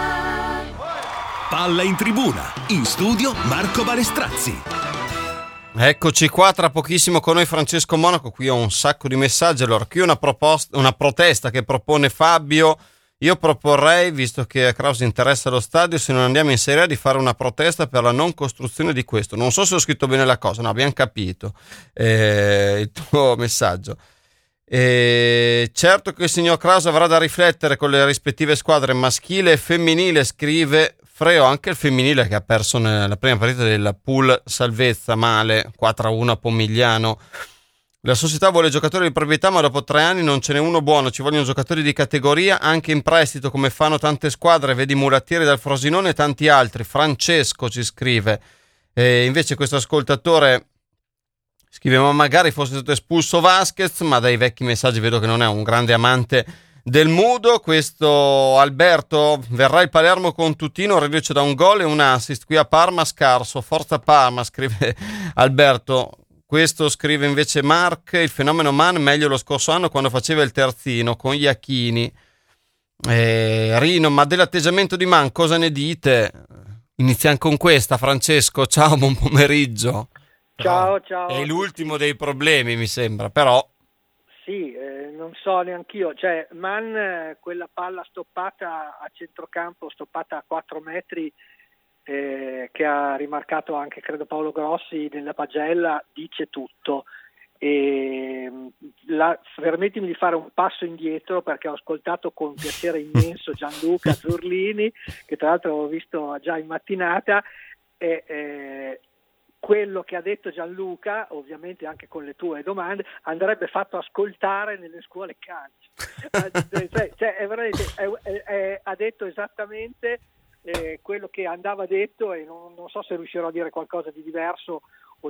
Palla in tribuna. In studio Marco Balestrazzi. Eccoci qua, tra pochissimo con noi Francesco Monaco. Qui ho un sacco di messaggi. Allora, qui una protesta che propone Fabio. Io proporrei, visto che a Kraus interessa lo stadio, se non andiamo in Serie A, di fare una protesta per la non costruzione di questo. Non so se ho scritto bene la cosa, no, abbiamo capito il tuo messaggio. Certo che il signor Kraus avrà da riflettere con le rispettive squadre maschile e femminile, scrive Freo, anche il femminile che ha perso nella prima partita del pool salvezza male, 4-1 a Pomigliano. La società vuole giocatori di proprietà, ma dopo 3 anni non ce n'è uno buono. Ci vogliono giocatori di categoria, anche in prestito, come fanno tante squadre. Vedi Mulattieri dal Frosinone e tanti altri. Francesco ci scrive. Invece questo ascoltatore scrive: ma magari fosse stato espulso Vasquez, ma dai vecchi messaggi vedo che non è un grande amante del Mudo. Questo Alberto: verrà il Palermo con Tutino, reduce da un gol e un assist. Qui a Parma scarso. Forza Parma, scrive Alberto. Questo scrive invece Mark, il fenomeno Man meglio lo scorso anno quando faceva il terzino con Iachini. Rino, ma dell'atteggiamento di Man cosa ne dite? Iniziamo con questa, Francesco, ciao, buon pomeriggio. Ciao. È l'ultimo dei problemi, mi sembra, però... Sì, non so neanch'io, cioè Man, quella palla stoppata a centrocampo, stoppata a 4 metri, che ha rimarcato anche credo Paolo Grossi nella pagella, dice tutto. Permettimi di fare un passo indietro, perché ho ascoltato con piacere immenso Gianluca Zurlini, che tra l'altro ho visto già in mattinata, quello che ha detto Gianluca, ovviamente anche con le tue domande, andrebbe fatto ascoltare nelle scuole calcio. È veramente, ha detto esattamente quello che andava detto, e non so se riuscirò a dire qualcosa di diverso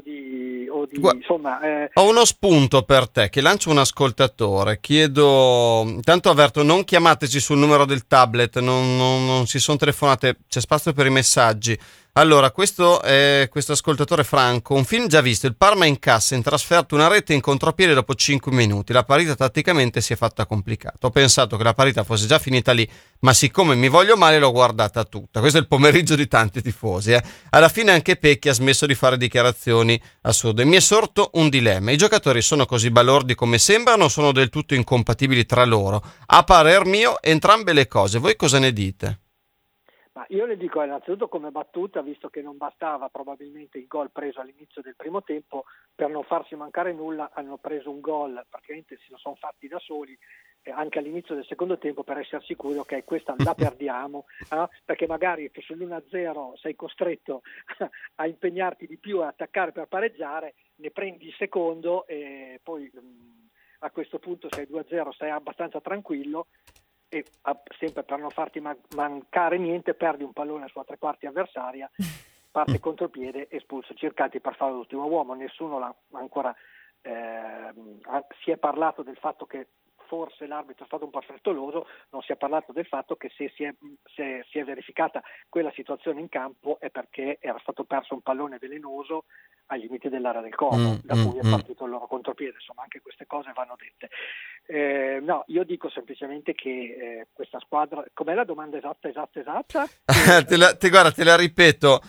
insomma. Ho uno spunto per te che lancio un ascoltatore. Chiedo, intanto avverto, non chiamateci sul numero del tablet, non si sono telefonate, c'è spazio per i messaggi. Allora, questo ascoltatore Franco, un film già visto, il Parma in cassa, in trasferta una rete in contropiede dopo 5 minuti, la partita tatticamente si è fatta complicata, ho pensato che la partita fosse già finita lì, ma siccome mi voglio male l'ho guardata tutta. Questo è il pomeriggio di tanti tifosi. Alla fine anche Pecchi ha smesso di fare dichiarazioni assurde. Mi è sorto un dilemma: i giocatori sono così balordi come sembrano o sono del tutto incompatibili tra loro? A parer mio entrambe le cose, voi cosa ne dite? Ma io le dico innanzitutto come battuta, visto che non bastava probabilmente il gol preso all'inizio del primo tempo, per non farsi mancare nulla hanno preso un gol, praticamente se lo sono fatti da soli anche all'inizio del secondo tempo, per essere sicuri, ok, questa la perdiamo, perché magari sull'1-0 sei costretto a impegnarti di più a attaccare per pareggiare, ne prendi il secondo e poi a questo punto sei 2-0, stai abbastanza tranquillo, e sempre per non farti mancare niente perdi un pallone sulla tre quarti avversaria, parte contropiede, espulso Circati per fare l'ultimo uomo. Nessuno l'ha ancora si è parlato del fatto che forse l'arbitro è stato un po' frettoloso, non si è parlato del fatto che se si è verificata quella situazione in campo è perché era stato perso un pallone velenoso ai limiti dell'area del Como, da cui è partito il loro contropiede. Insomma, anche queste cose vanno dette. No, io dico semplicemente che questa squadra, com'è la domanda esatta? Te la ripeto.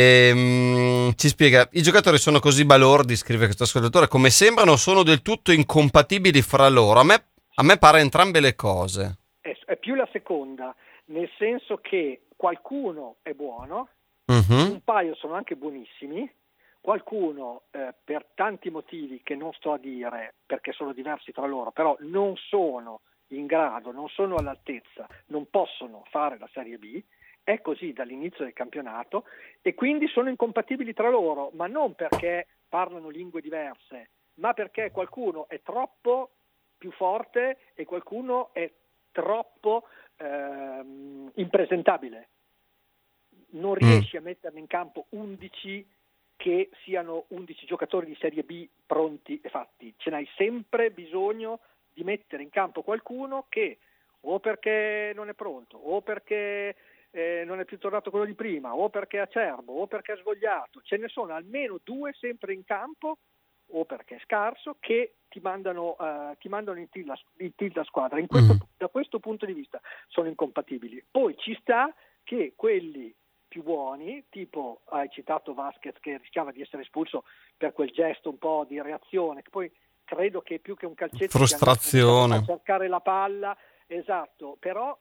Ci spiega: i giocatori sono così balordi, scrive questo ascoltatore, come sembrano, sono del tutto incompatibili fra loro? A me pare entrambe le cose. È più la seconda, nel senso che qualcuno è buono, un paio sono anche buonissimi, qualcuno per tanti motivi che non sto a dire perché sono diversi tra loro, però non sono in grado, non sono all'altezza, non possono fare la Serie B. È così dall'inizio del campionato, e quindi sono incompatibili tra loro, ma non perché parlano lingue diverse, ma perché qualcuno è troppo più forte e qualcuno è troppo impresentabile. Non riesci a metterne in campo 11 che siano 11 giocatori di Serie B pronti e fatti. Ce n'hai sempre bisogno di mettere in campo qualcuno che o perché non è pronto, o perché non è più tornato quello di prima, o perché è acerbo, o perché è svogliato. Ce ne sono almeno 2 sempre in campo, o perché è scarso, che ti mandano in tilt la squadra. Da questo punto di vista sono incompatibili. Poi ci sta che quelli più buoni, tipo hai citato Vasquez che rischiava di essere espulso per quel gesto un po' di reazione, che poi credo che più che un calcetto frustrazione a cercare la palla. Esatto, però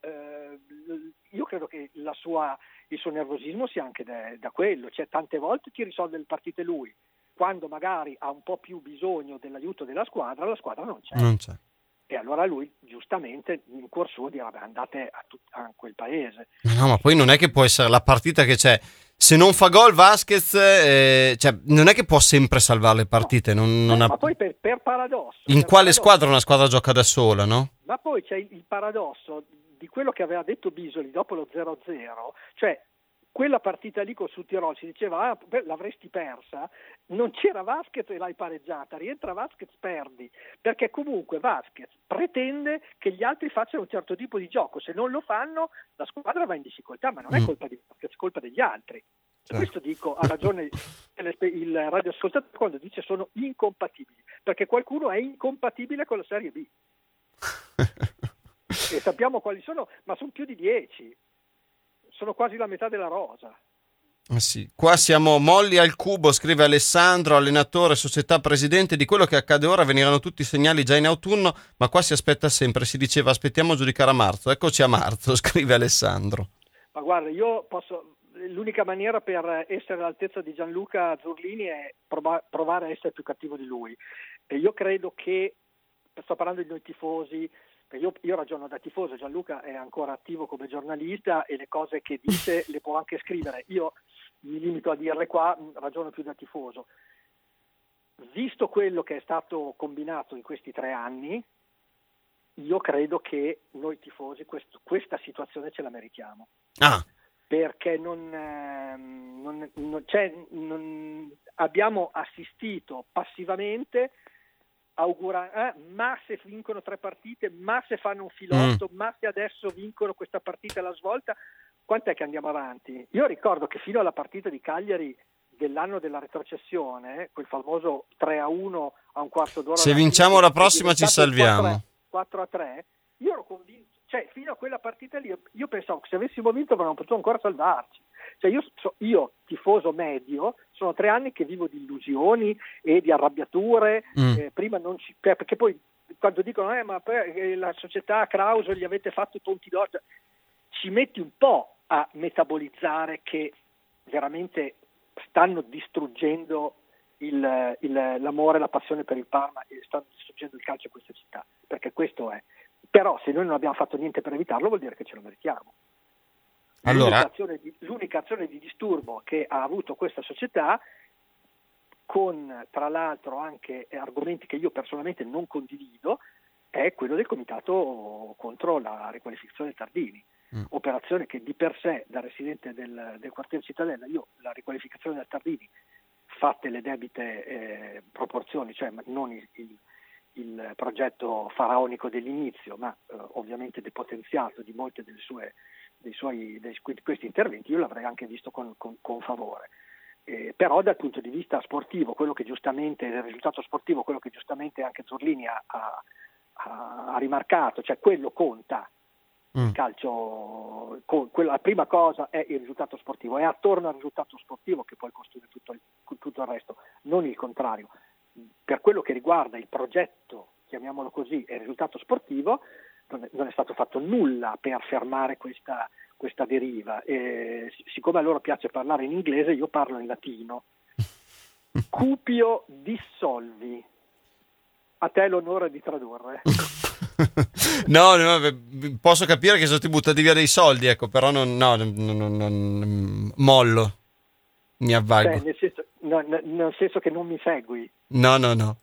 io credo che il suo nervosismo sia anche da quello, cioè tante volte ti risolve le partite lui, quando magari ha un po' più bisogno dell'aiuto della squadra, la squadra non c'è. E allora lui giustamente in cuor suo dirà: andate a quel paese. No, ma poi non è che può essere la partita che c'è. Se non fa gol Vasquez, cioè, non è che può sempre salvare le partite. No. Non ha... Ma poi per paradosso. In quale squadra una squadra gioca da sola, no? Ma poi c'è il paradosso di quello che aveva detto Bisoli dopo lo 0-0, cioè quella partita lì con Sud Tirol si diceva l'avresti persa, non c'era Vasquez e l'hai pareggiata, rientra Vasquez, perdi, perché comunque Vasquez pretende che gli altri facciano un certo tipo di gioco, se non lo fanno la squadra va in difficoltà, ma non è colpa di Vasquez, è colpa degli altri. Questo dico, ha ragione il radioascoltatore quando dice sono incompatibili, perché qualcuno è incompatibile con la Serie B. E sappiamo quali sono, ma sono più di 10. Sono quasi la metà della rosa. Sì. Qua siamo molli al cubo, scrive Alessandro, allenatore, società, presidente. Di quello che accade ora veniranno tutti i segnali già in autunno, ma qua si aspetta sempre, si diceva aspettiamo a giudicare a marzo. Eccoci a marzo, scrive Alessandro. Ma guarda, l'unica maniera per essere all'altezza di Gianluca Zurlini è provare a essere più cattivo di lui. E io credo che, sto parlando di noi tifosi, io ragiono da tifoso, Gianluca è ancora attivo come giornalista e le cose che dice le può anche scrivere. Io mi limito a dirle qua, ragiono più da tifoso. Visto quello che è stato combinato in questi 3 anni, io credo che noi tifosi questa situazione ce la meritiamo. Perché abbiamo assistito passivamente ma se vincono 3 partite, ma se fanno un filotto, ma se adesso vincono questa partita alla svolta, quant'è che andiamo avanti? Io ricordo che fino alla partita di Cagliari dell'anno della retrocessione, quel famoso 3-1 a un quarto d'ora, se vinciamo la prossima ci salviamo, 4-3, io ero convinto, cioè fino a quella partita lì io pensavo che se avessimo vinto avremmo potuto ancora salvarci. Cioè io tifoso medio, sono 3 anni che vivo di illusioni e di arrabbiature, prima non ci, perché poi quando dicono ma la società Krauso gli avete fatto i ponti d'orgia, ci metti un po' a metabolizzare che veramente stanno distruggendo l'amore, la passione per il Parma, e stanno distruggendo il calcio in questa città, perché questo è. Però se noi non abbiamo fatto niente per evitarlo vuol dire che ce lo meritiamo. Allora, l'unica azione di disturbo che ha avuto questa società, con tra l'altro anche argomenti che io personalmente non condivido, è quello del comitato contro la riqualificazione Tardini. Operazione che di per sé, da residente del quartiere Cittadella, io la riqualificazione del Tardini, fatte le debite proporzioni, cioè non il progetto faraonico dell'inizio, ma ovviamente depotenziato di molte di questi interventi, io l'avrei anche visto con favore. Però dal punto di vista sportivo, quello che giustamente, del risultato sportivo, quello che giustamente anche Zurlini ha rimarcato, cioè quello conta. Il calcio, la prima cosa è il risultato sportivo, è attorno al risultato sportivo che poi costruire tutto il resto, non il contrario. Per quello che riguarda il progetto, chiamiamolo così, e il risultato sportivo, non è stato fatto nulla per fermare questa deriva. E siccome a loro piace parlare in inglese, io parlo in latino. Cupio dissolvi. A te l'onore di tradurre. No, posso capire che sono stati buttati via dei soldi, ecco, però non mollo, mi avvalgo. Nel senso che non mi segui. No.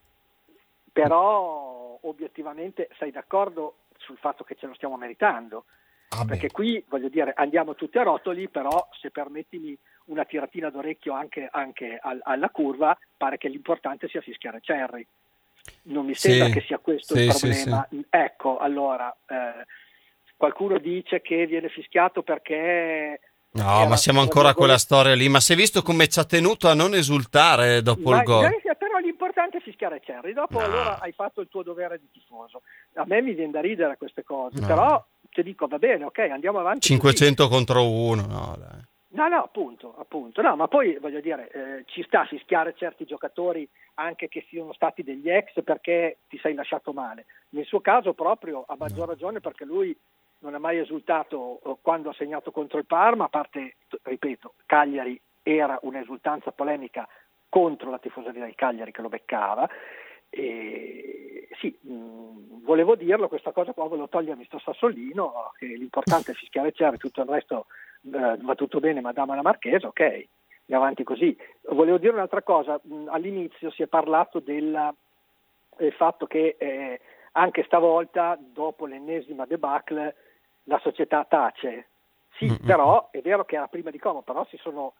Però obiettivamente sei d'accordo sul fatto che ce lo stiamo meritando. Perché qui, voglio dire, andiamo tutti a rotoli, però se permettimi una tiratina d'orecchio anche alla curva, pare che l'importante sia fischiare Cerri. Non mi sembra che sia questo il problema. Sì. Ecco, allora, qualcuno dice che viene fischiato perché... No, ma siamo ancora a quella storia lì. Ma si è visto come ci ha tenuto a non esultare dopo il gol. Però l'importante è fischiare Cerri. Dopo allora hai fatto il tuo dovere di tifoso. A me mi viene da ridere queste cose, però ti dico va bene, ok, andiamo avanti. 500 contro 1, no dai. No, appunto. No, ma poi voglio dire, ci sta a fischiare certi giocatori anche che siano stati degli ex perché ti sei lasciato male. Nel suo caso proprio a maggior ragione perché lui non ha mai esultato quando ha segnato contro il Parma, a parte, ripeto, Cagliari era un'esultanza polemica contro la tifoseria del Cagliari che lo beccava. E sì, volevo dirlo questa cosa qua, volevo togliermi sto sassolino, che l'importante è fischiare Cerri, tutto il resto va tutto bene, madama la Marchesa, ok, andiamo avanti così. Volevo dire un'altra cosa, all'inizio si è parlato del fatto che anche stavolta, dopo l'ennesima debacle, la società tace. Sì, però è vero che era prima di Como, però si sono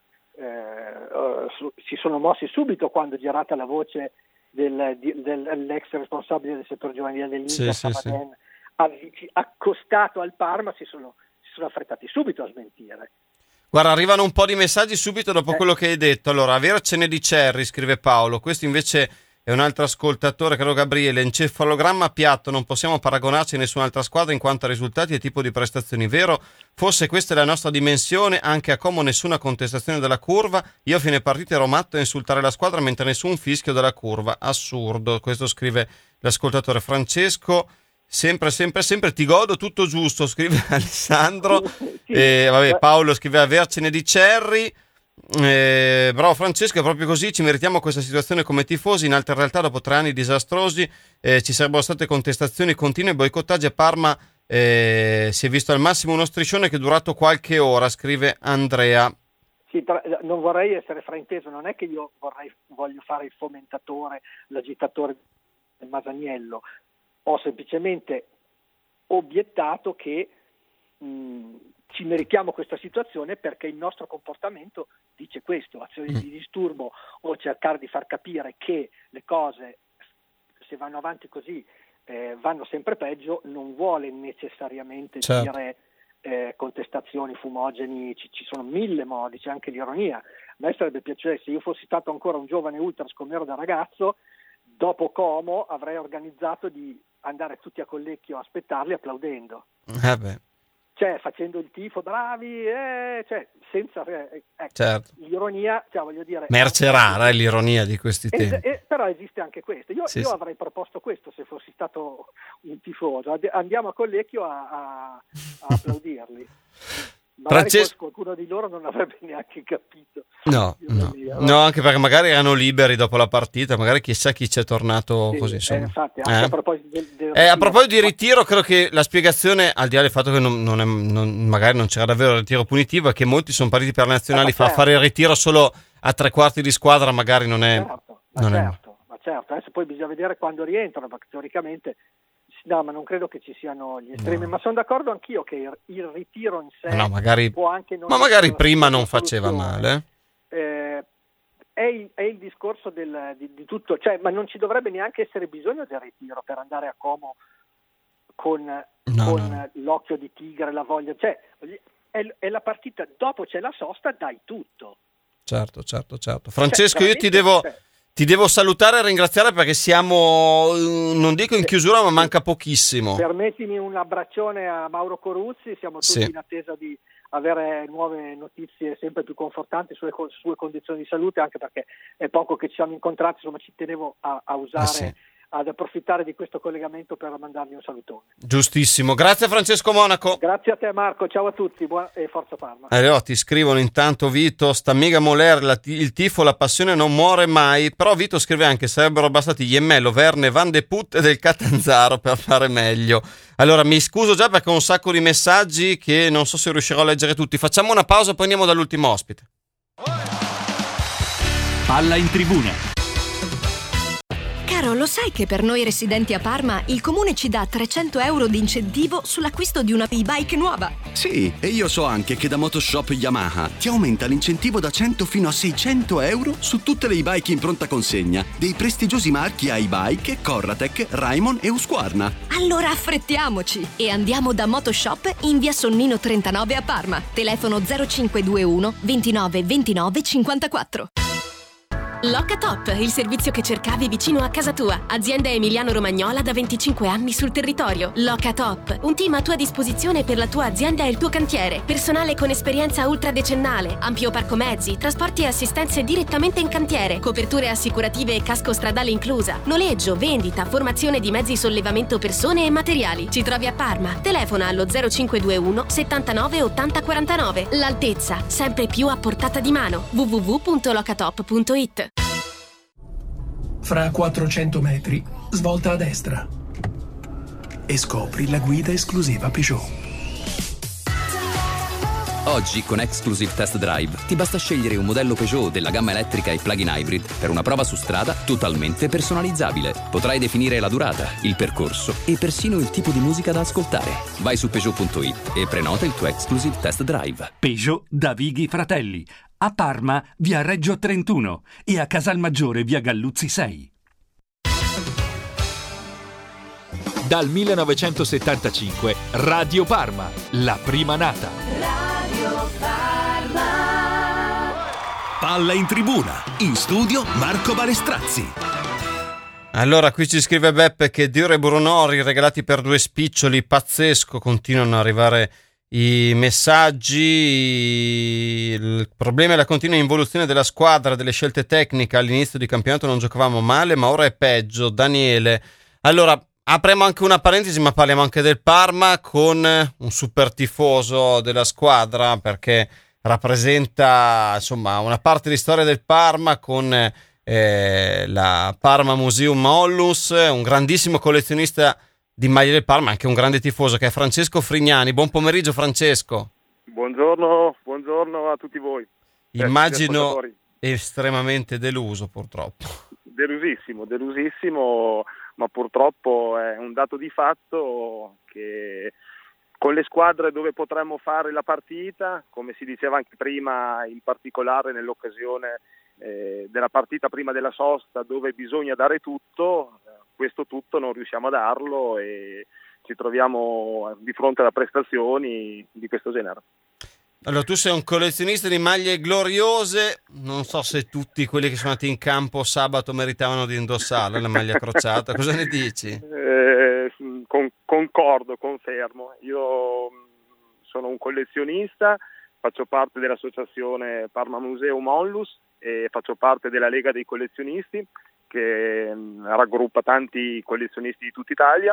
mossi subito quando è girata la voce dell'ex responsabile del settore giovanile dell'Inter, Samaden, accostato al Parma, si sono affrettati subito a smentire. Guarda, arrivano un po' di messaggi subito dopo quello che hai detto. Allora, avercene di Cerri, scrive Paolo. Questo invece è un altro ascoltatore, credo Gabriele. Encefalogramma piatto, non possiamo paragonarci a nessun'altra squadra in quanto a risultati e tipo di prestazioni. Vero, forse questa è la nostra dimensione, anche a Como nessuna contestazione della curva. Io a fine partita ero matto a insultare la squadra mentre nessun fischio della curva. Assurdo, questo scrive l'ascoltatore Francesco. Sempre, ti godo, tutto giusto, scrive Alessandro. Paolo scrive avercene di Cerri. Bravo Francesco, è proprio così, ci meritiamo questa situazione come tifosi. In altre realtà dopo 3 anni disastrosi ci sarebbero state contestazioni continue e boicottaggi. A Parma si è visto al massimo uno striscione che è durato qualche ora, scrive Andrea. Sì, non vorrei essere frainteso, non è che io voglio fare il fomentatore, l'agitatore del Masaniello. Ho semplicemente obiettato che ci meritiamo questa situazione perché il nostro comportamento dice questo, azioni di disturbo o cercare di far capire che le cose, se vanno avanti così, vanno sempre peggio, non vuole necessariamente dire contestazioni, fumogeni, ci sono 1000 modi, c'è anche l'ironia. A me sarebbe piacere, se io fossi stato ancora un giovane ultras come ero da ragazzo, dopo Como avrei organizzato di andare tutti a Collecchio a aspettarli applaudendo. Cioè facendo il tifo, bravi, senza certo. L'ironia, voglio dire, merce rara è l'ironia di questi tempi. Però esiste anche questo. Io avrei proposto questo se fossi stato un tifoso. Andiamo a Collecchio a applaudirli. Magari qualcuno di loro non avrebbe neanche capito. No, anche perché magari erano liberi dopo la partita, magari chissà chi c'è tornato così. Infatti, anche a proposito a proposito di ritiro, credo che la spiegazione, al di là del fatto che magari non c'era davvero il ritiro punitivo, è che molti sono partiti per le nazionali, fare il ritiro solo a 3/4 di squadra magari non è... Ma certo, adesso poi bisogna vedere quando rientrano, perché teoricamente... No, ma non credo che ci siano gli estremi, ma sono d'accordo anch'io che il ritiro in sé può anche non... Ma magari prima non faceva male. È il discorso di tutto, ma non ci dovrebbe neanche essere bisogno del ritiro per andare a Como con l'occhio di tigre, la voglia, è la partita, dopo c'è la sosta, dai tutto. Certo. Francesco, io ti devo salutare e ringraziare perché siamo, non dico in chiusura, ma manca pochissimo. Permettimi un abbraccione a Mauro Coruzzi, siamo tutti in attesa di avere nuove notizie sempre più confortanti sulle sue condizioni di salute, anche perché è poco che ci siamo incontrati, insomma ci tenevo a usare, ad approfittare di questo collegamento per mandargli un salutone. Giustissimo, grazie Francesco Monaco. Grazie a te Marco, ciao a tutti e forza Parma. Ti scrivono intanto Vito, sta mega moler, il tifo, la passione non muore mai, però Vito scrive anche sarebbero bastati Iemmello, Verne, Van de Put e del Catanzaro per fare meglio. Allora mi scuso già perché ho un sacco di messaggi che non so se riuscirò a leggere tutti, facciamo una pausa e poi andiamo dall'ultimo ospite. Palla in tribuna. Caro, lo sai che per noi residenti a Parma il comune ci dà 300 euro di incentivo sull'acquisto di una e-bike nuova? Sì, e io so anche che da Motoshop Yamaha ti aumenta l'incentivo da 100 fino a 600 euro su tutte le e-bike in pronta consegna dei prestigiosi marchi iBike, Corratec, Raimon e Husqvarna. Allora affrettiamoci e andiamo da Motoshop in via Sonnino 39 a Parma. Telefono 0521 29 29 54. Locatop, il servizio che cercavi vicino a casa tua. Azienda emiliano-romagnola da 25 anni sul territorio. Locatop, un team a tua disposizione per la tua azienda e il tuo cantiere. Personale con esperienza ultradecennale, ampio parco mezzi, trasporti e assistenze direttamente in cantiere, coperture assicurative e casco stradale inclusa, noleggio, vendita, formazione di mezzi sollevamento persone e materiali. Ci trovi a Parma. Telefona allo 0521 79 80 49. L'altezza, sempre più a portata di mano. www.locatop.it. Fra 400 metri, svolta a destra e scopri la guida esclusiva Peugeot. Oggi con Exclusive Test Drive ti basta scegliere un modello Peugeot della gamma elettrica e plug-in hybrid per una prova su strada totalmente personalizzabile. Potrai definire la durata, il percorso e persino il tipo di musica da ascoltare. Vai su Peugeot.it e prenota il tuo Exclusive Test Drive. Peugeot da Vighi Fratelli. A Parma, via Reggio 31 e a Casalmaggiore, via Galluzzi 6. Dal 1975, Radio Parma, la prima nata. Radio Parma. Palla in tribuna. In studio Marco Balestrazzi. Allora, qui ci scrive Beppe che Dio e Brunori regalati per 2 spiccioli, pazzesco, continuano ad arrivare i messaggi. Il problema è la continua involuzione della squadra, delle scelte tecniche. All'inizio di campionato non giocavamo male, ma ora è peggio. Daniele. Allora, apriamo anche una parentesi, ma parliamo anche del Parma con un super tifoso della squadra, perché rappresenta insomma una parte di storia del Parma con la Parma Museum Onlus, un grandissimo collezionista di maglie del Parma, anche un grande tifoso, che è Francesco Frignani. Buon pomeriggio Francesco. Buongiorno a tutti voi. Immagino estremamente deluso, purtroppo. Delusissimo, ma purtroppo è un dato di fatto che con le squadre dove potremmo fare la partita, come si diceva anche prima, in particolare nell'occasione della partita prima della sosta, dove bisogna dare tutto, questo tutto non riusciamo a darlo e ci troviamo di fronte a prestazioni di questo genere. Allora, tu sei un collezionista di maglie gloriose, non so se tutti quelli che sono andati in campo sabato meritavano di indossarla, la maglia crociata, cosa ne dici? Concordo, confermo. Io sono un collezionista, faccio parte dell'associazione Parma Museum Onlus e faccio parte della Lega dei collezionisti, che raggruppa tanti collezionisti di tutta Italia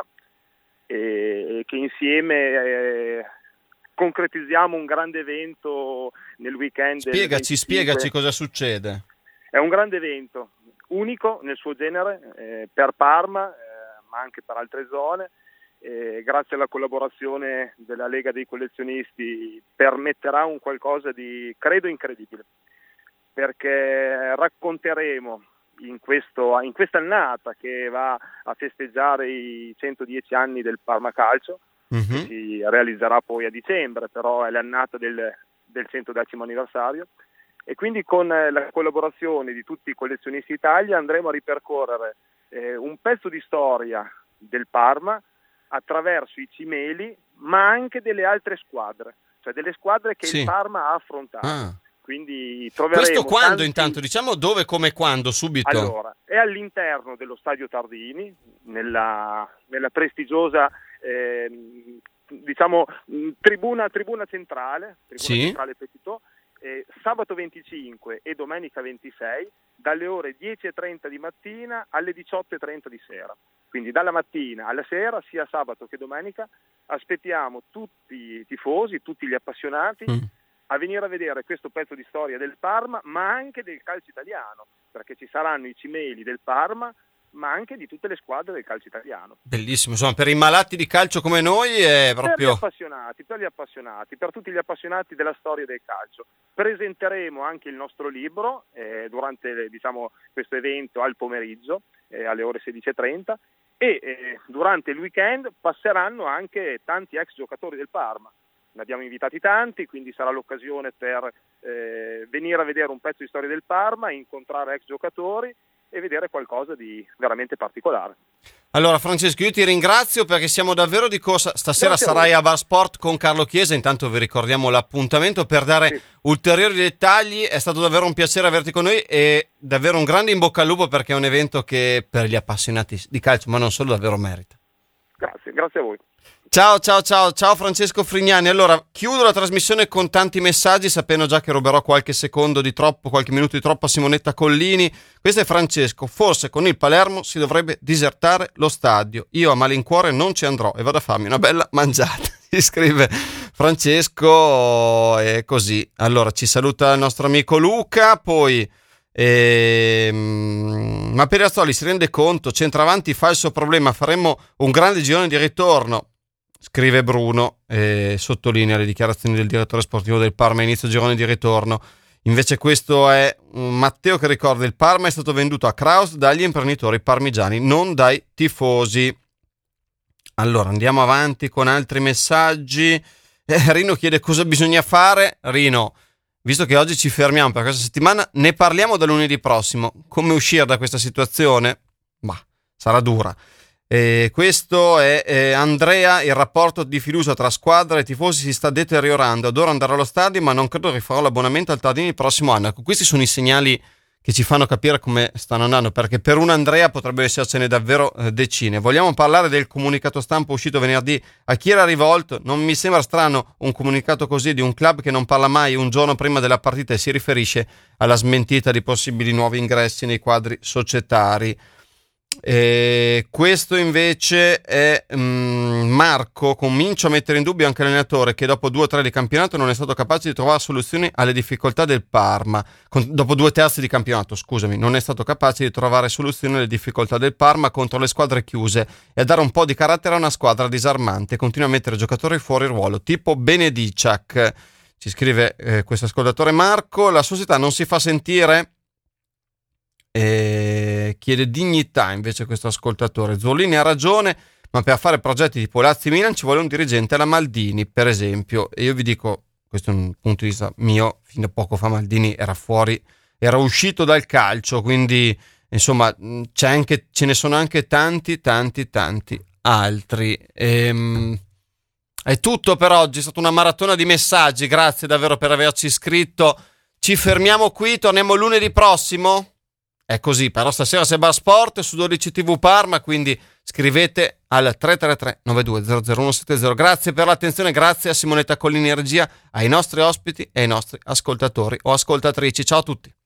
e che insieme concretizziamo un grande evento nel weekend. Spiegaci cosa succede. È un grande evento, unico nel suo genere, per Parma, ma anche per altre zone. Grazie alla collaborazione della Lega dei collezionisti permetterà un qualcosa di, credo, incredibile, perché racconteremo in questa annata che va a festeggiare i 110 anni del Parma Calcio, che si realizzerà poi a dicembre, però è l'annata del 110° anniversario, e quindi con la collaborazione di tutti i collezionisti Italia andremo a ripercorrere un pezzo di storia del Parma attraverso i cimeli, ma anche delle altre squadre, cioè delle squadre che il Parma ha affrontato. Quindi troveremo questo quando intanto, diciamo dove, come, quando, subito? Allora, è all'interno dello Stadio Tardini, nella prestigiosa tribuna centrale centrale Petitò, sabato 25 e domenica 26 dalle ore 10:30 di mattina alle 18:30 di sera. Quindi dalla mattina alla sera, sia sabato che domenica, aspettiamo tutti i tifosi, tutti gli appassionati a venire a vedere questo pezzo di storia del Parma, ma anche del calcio italiano, perché ci saranno i cimeli del Parma, ma anche di tutte le squadre del calcio italiano. Bellissimo, insomma, per i malati di calcio come noi è proprio... Per gli appassionati, per tutti gli appassionati della storia del calcio. Presenteremo anche il nostro libro durante questo evento al pomeriggio, alle ore 16:30, e durante il weekend passeranno anche tanti ex giocatori del Parma. Ne abbiamo invitati tanti, quindi sarà l'occasione per venire a vedere un pezzo di storia del Parma, incontrare ex giocatori e vedere qualcosa di veramente particolare. Allora Francesco, io ti ringrazio perché siamo davvero di corsa. Stasera sarai a Bar Sport con Carlo Chiesa, intanto vi ricordiamo l'appuntamento per dare ulteriori dettagli. È stato davvero un piacere averti con noi e davvero un grande in bocca al lupo, perché è un evento che per gli appassionati di calcio, ma non solo, davvero merita. Grazie a voi. Ciao Francesco Frignani. Allora, chiudo la trasmissione con tanti messaggi, sapendo già che ruberò qualche minuto di troppo a Simonetta Collini. Questo è Francesco: forse con il Palermo si dovrebbe disertare lo stadio. Io a malincuore non ci andrò e vado a farmi una bella mangiata. Si scrive Francesco, e così. Allora, ci saluta il nostro amico Luca, poi... ma Perazzoli si rende conto? Centravanti falso problema, faremmo un grande girone di ritorno, scrive Bruno, e sottolinea le dichiarazioni del direttore sportivo del Parma inizio girone di ritorno. Invece questo è Matteo che ricorda: il Parma è stato venduto a Kraus dagli imprenditori parmigiani, non dai tifosi. Allora andiamo avanti con altri messaggi. Rino chiede cosa bisogna fare. Rino, visto che oggi ci fermiamo per questa settimana, ne parliamo da lunedì prossimo. Come uscire da questa situazione? Sarà dura. Questo è Andrea. Il rapporto di fiducia tra squadra e tifosi si sta deteriorando. Adoro andare allo stadio, ma non credo rifarò l'abbonamento al Tardini il prossimo anno. Ecco, questi sono i segnali che ci fanno capire come stanno andando, perché per un Andrea potrebbero essercene davvero decine. Vogliamo parlare del comunicato stampa uscito venerdì? A chi era rivolto? Non mi sembra strano un comunicato così di un club che non parla mai un giorno prima della partita e si riferisce alla smentita di possibili nuovi ingressi nei quadri societari. Questo invece è Marco. Comincio a mettere in dubbio anche l'allenatore, che dopo 2 o 3 di campionato non è stato capace di trovare soluzioni alle difficoltà del Parma. Dopo 2/3 di campionato, scusami, non è stato capace di trovare soluzioni alle difficoltà del Parma contro le squadre chiuse e a dare un po' di carattere a una squadra disarmante. Continua a mettere giocatori fuori ruolo, tipo Benediciak. Ci scrive questo ascoltatore Marco. La società non si fa sentire. Chiede dignità invece questo ascoltatore. Zolini ha ragione, ma per fare progetti tipo Lazio-Milan ci vuole un dirigente alla Maldini, per esempio. E io vi dico, questo è un punto di vista mio, fino a poco fa Maldini era uscito dal calcio, quindi insomma ce ne sono anche tanti altri. È tutto per oggi, è stata una maratona di messaggi, grazie davvero per averci iscritto. Ci fermiamo qui, torniamo lunedì prossimo. È così, però stasera c'è Bar Sport su 12 TV Parma, quindi scrivete al 333 92 00170. Grazie per l'attenzione, grazie a Simonetta Collini Regia, ai nostri ospiti e ai nostri ascoltatori o ascoltatrici. Ciao a tutti.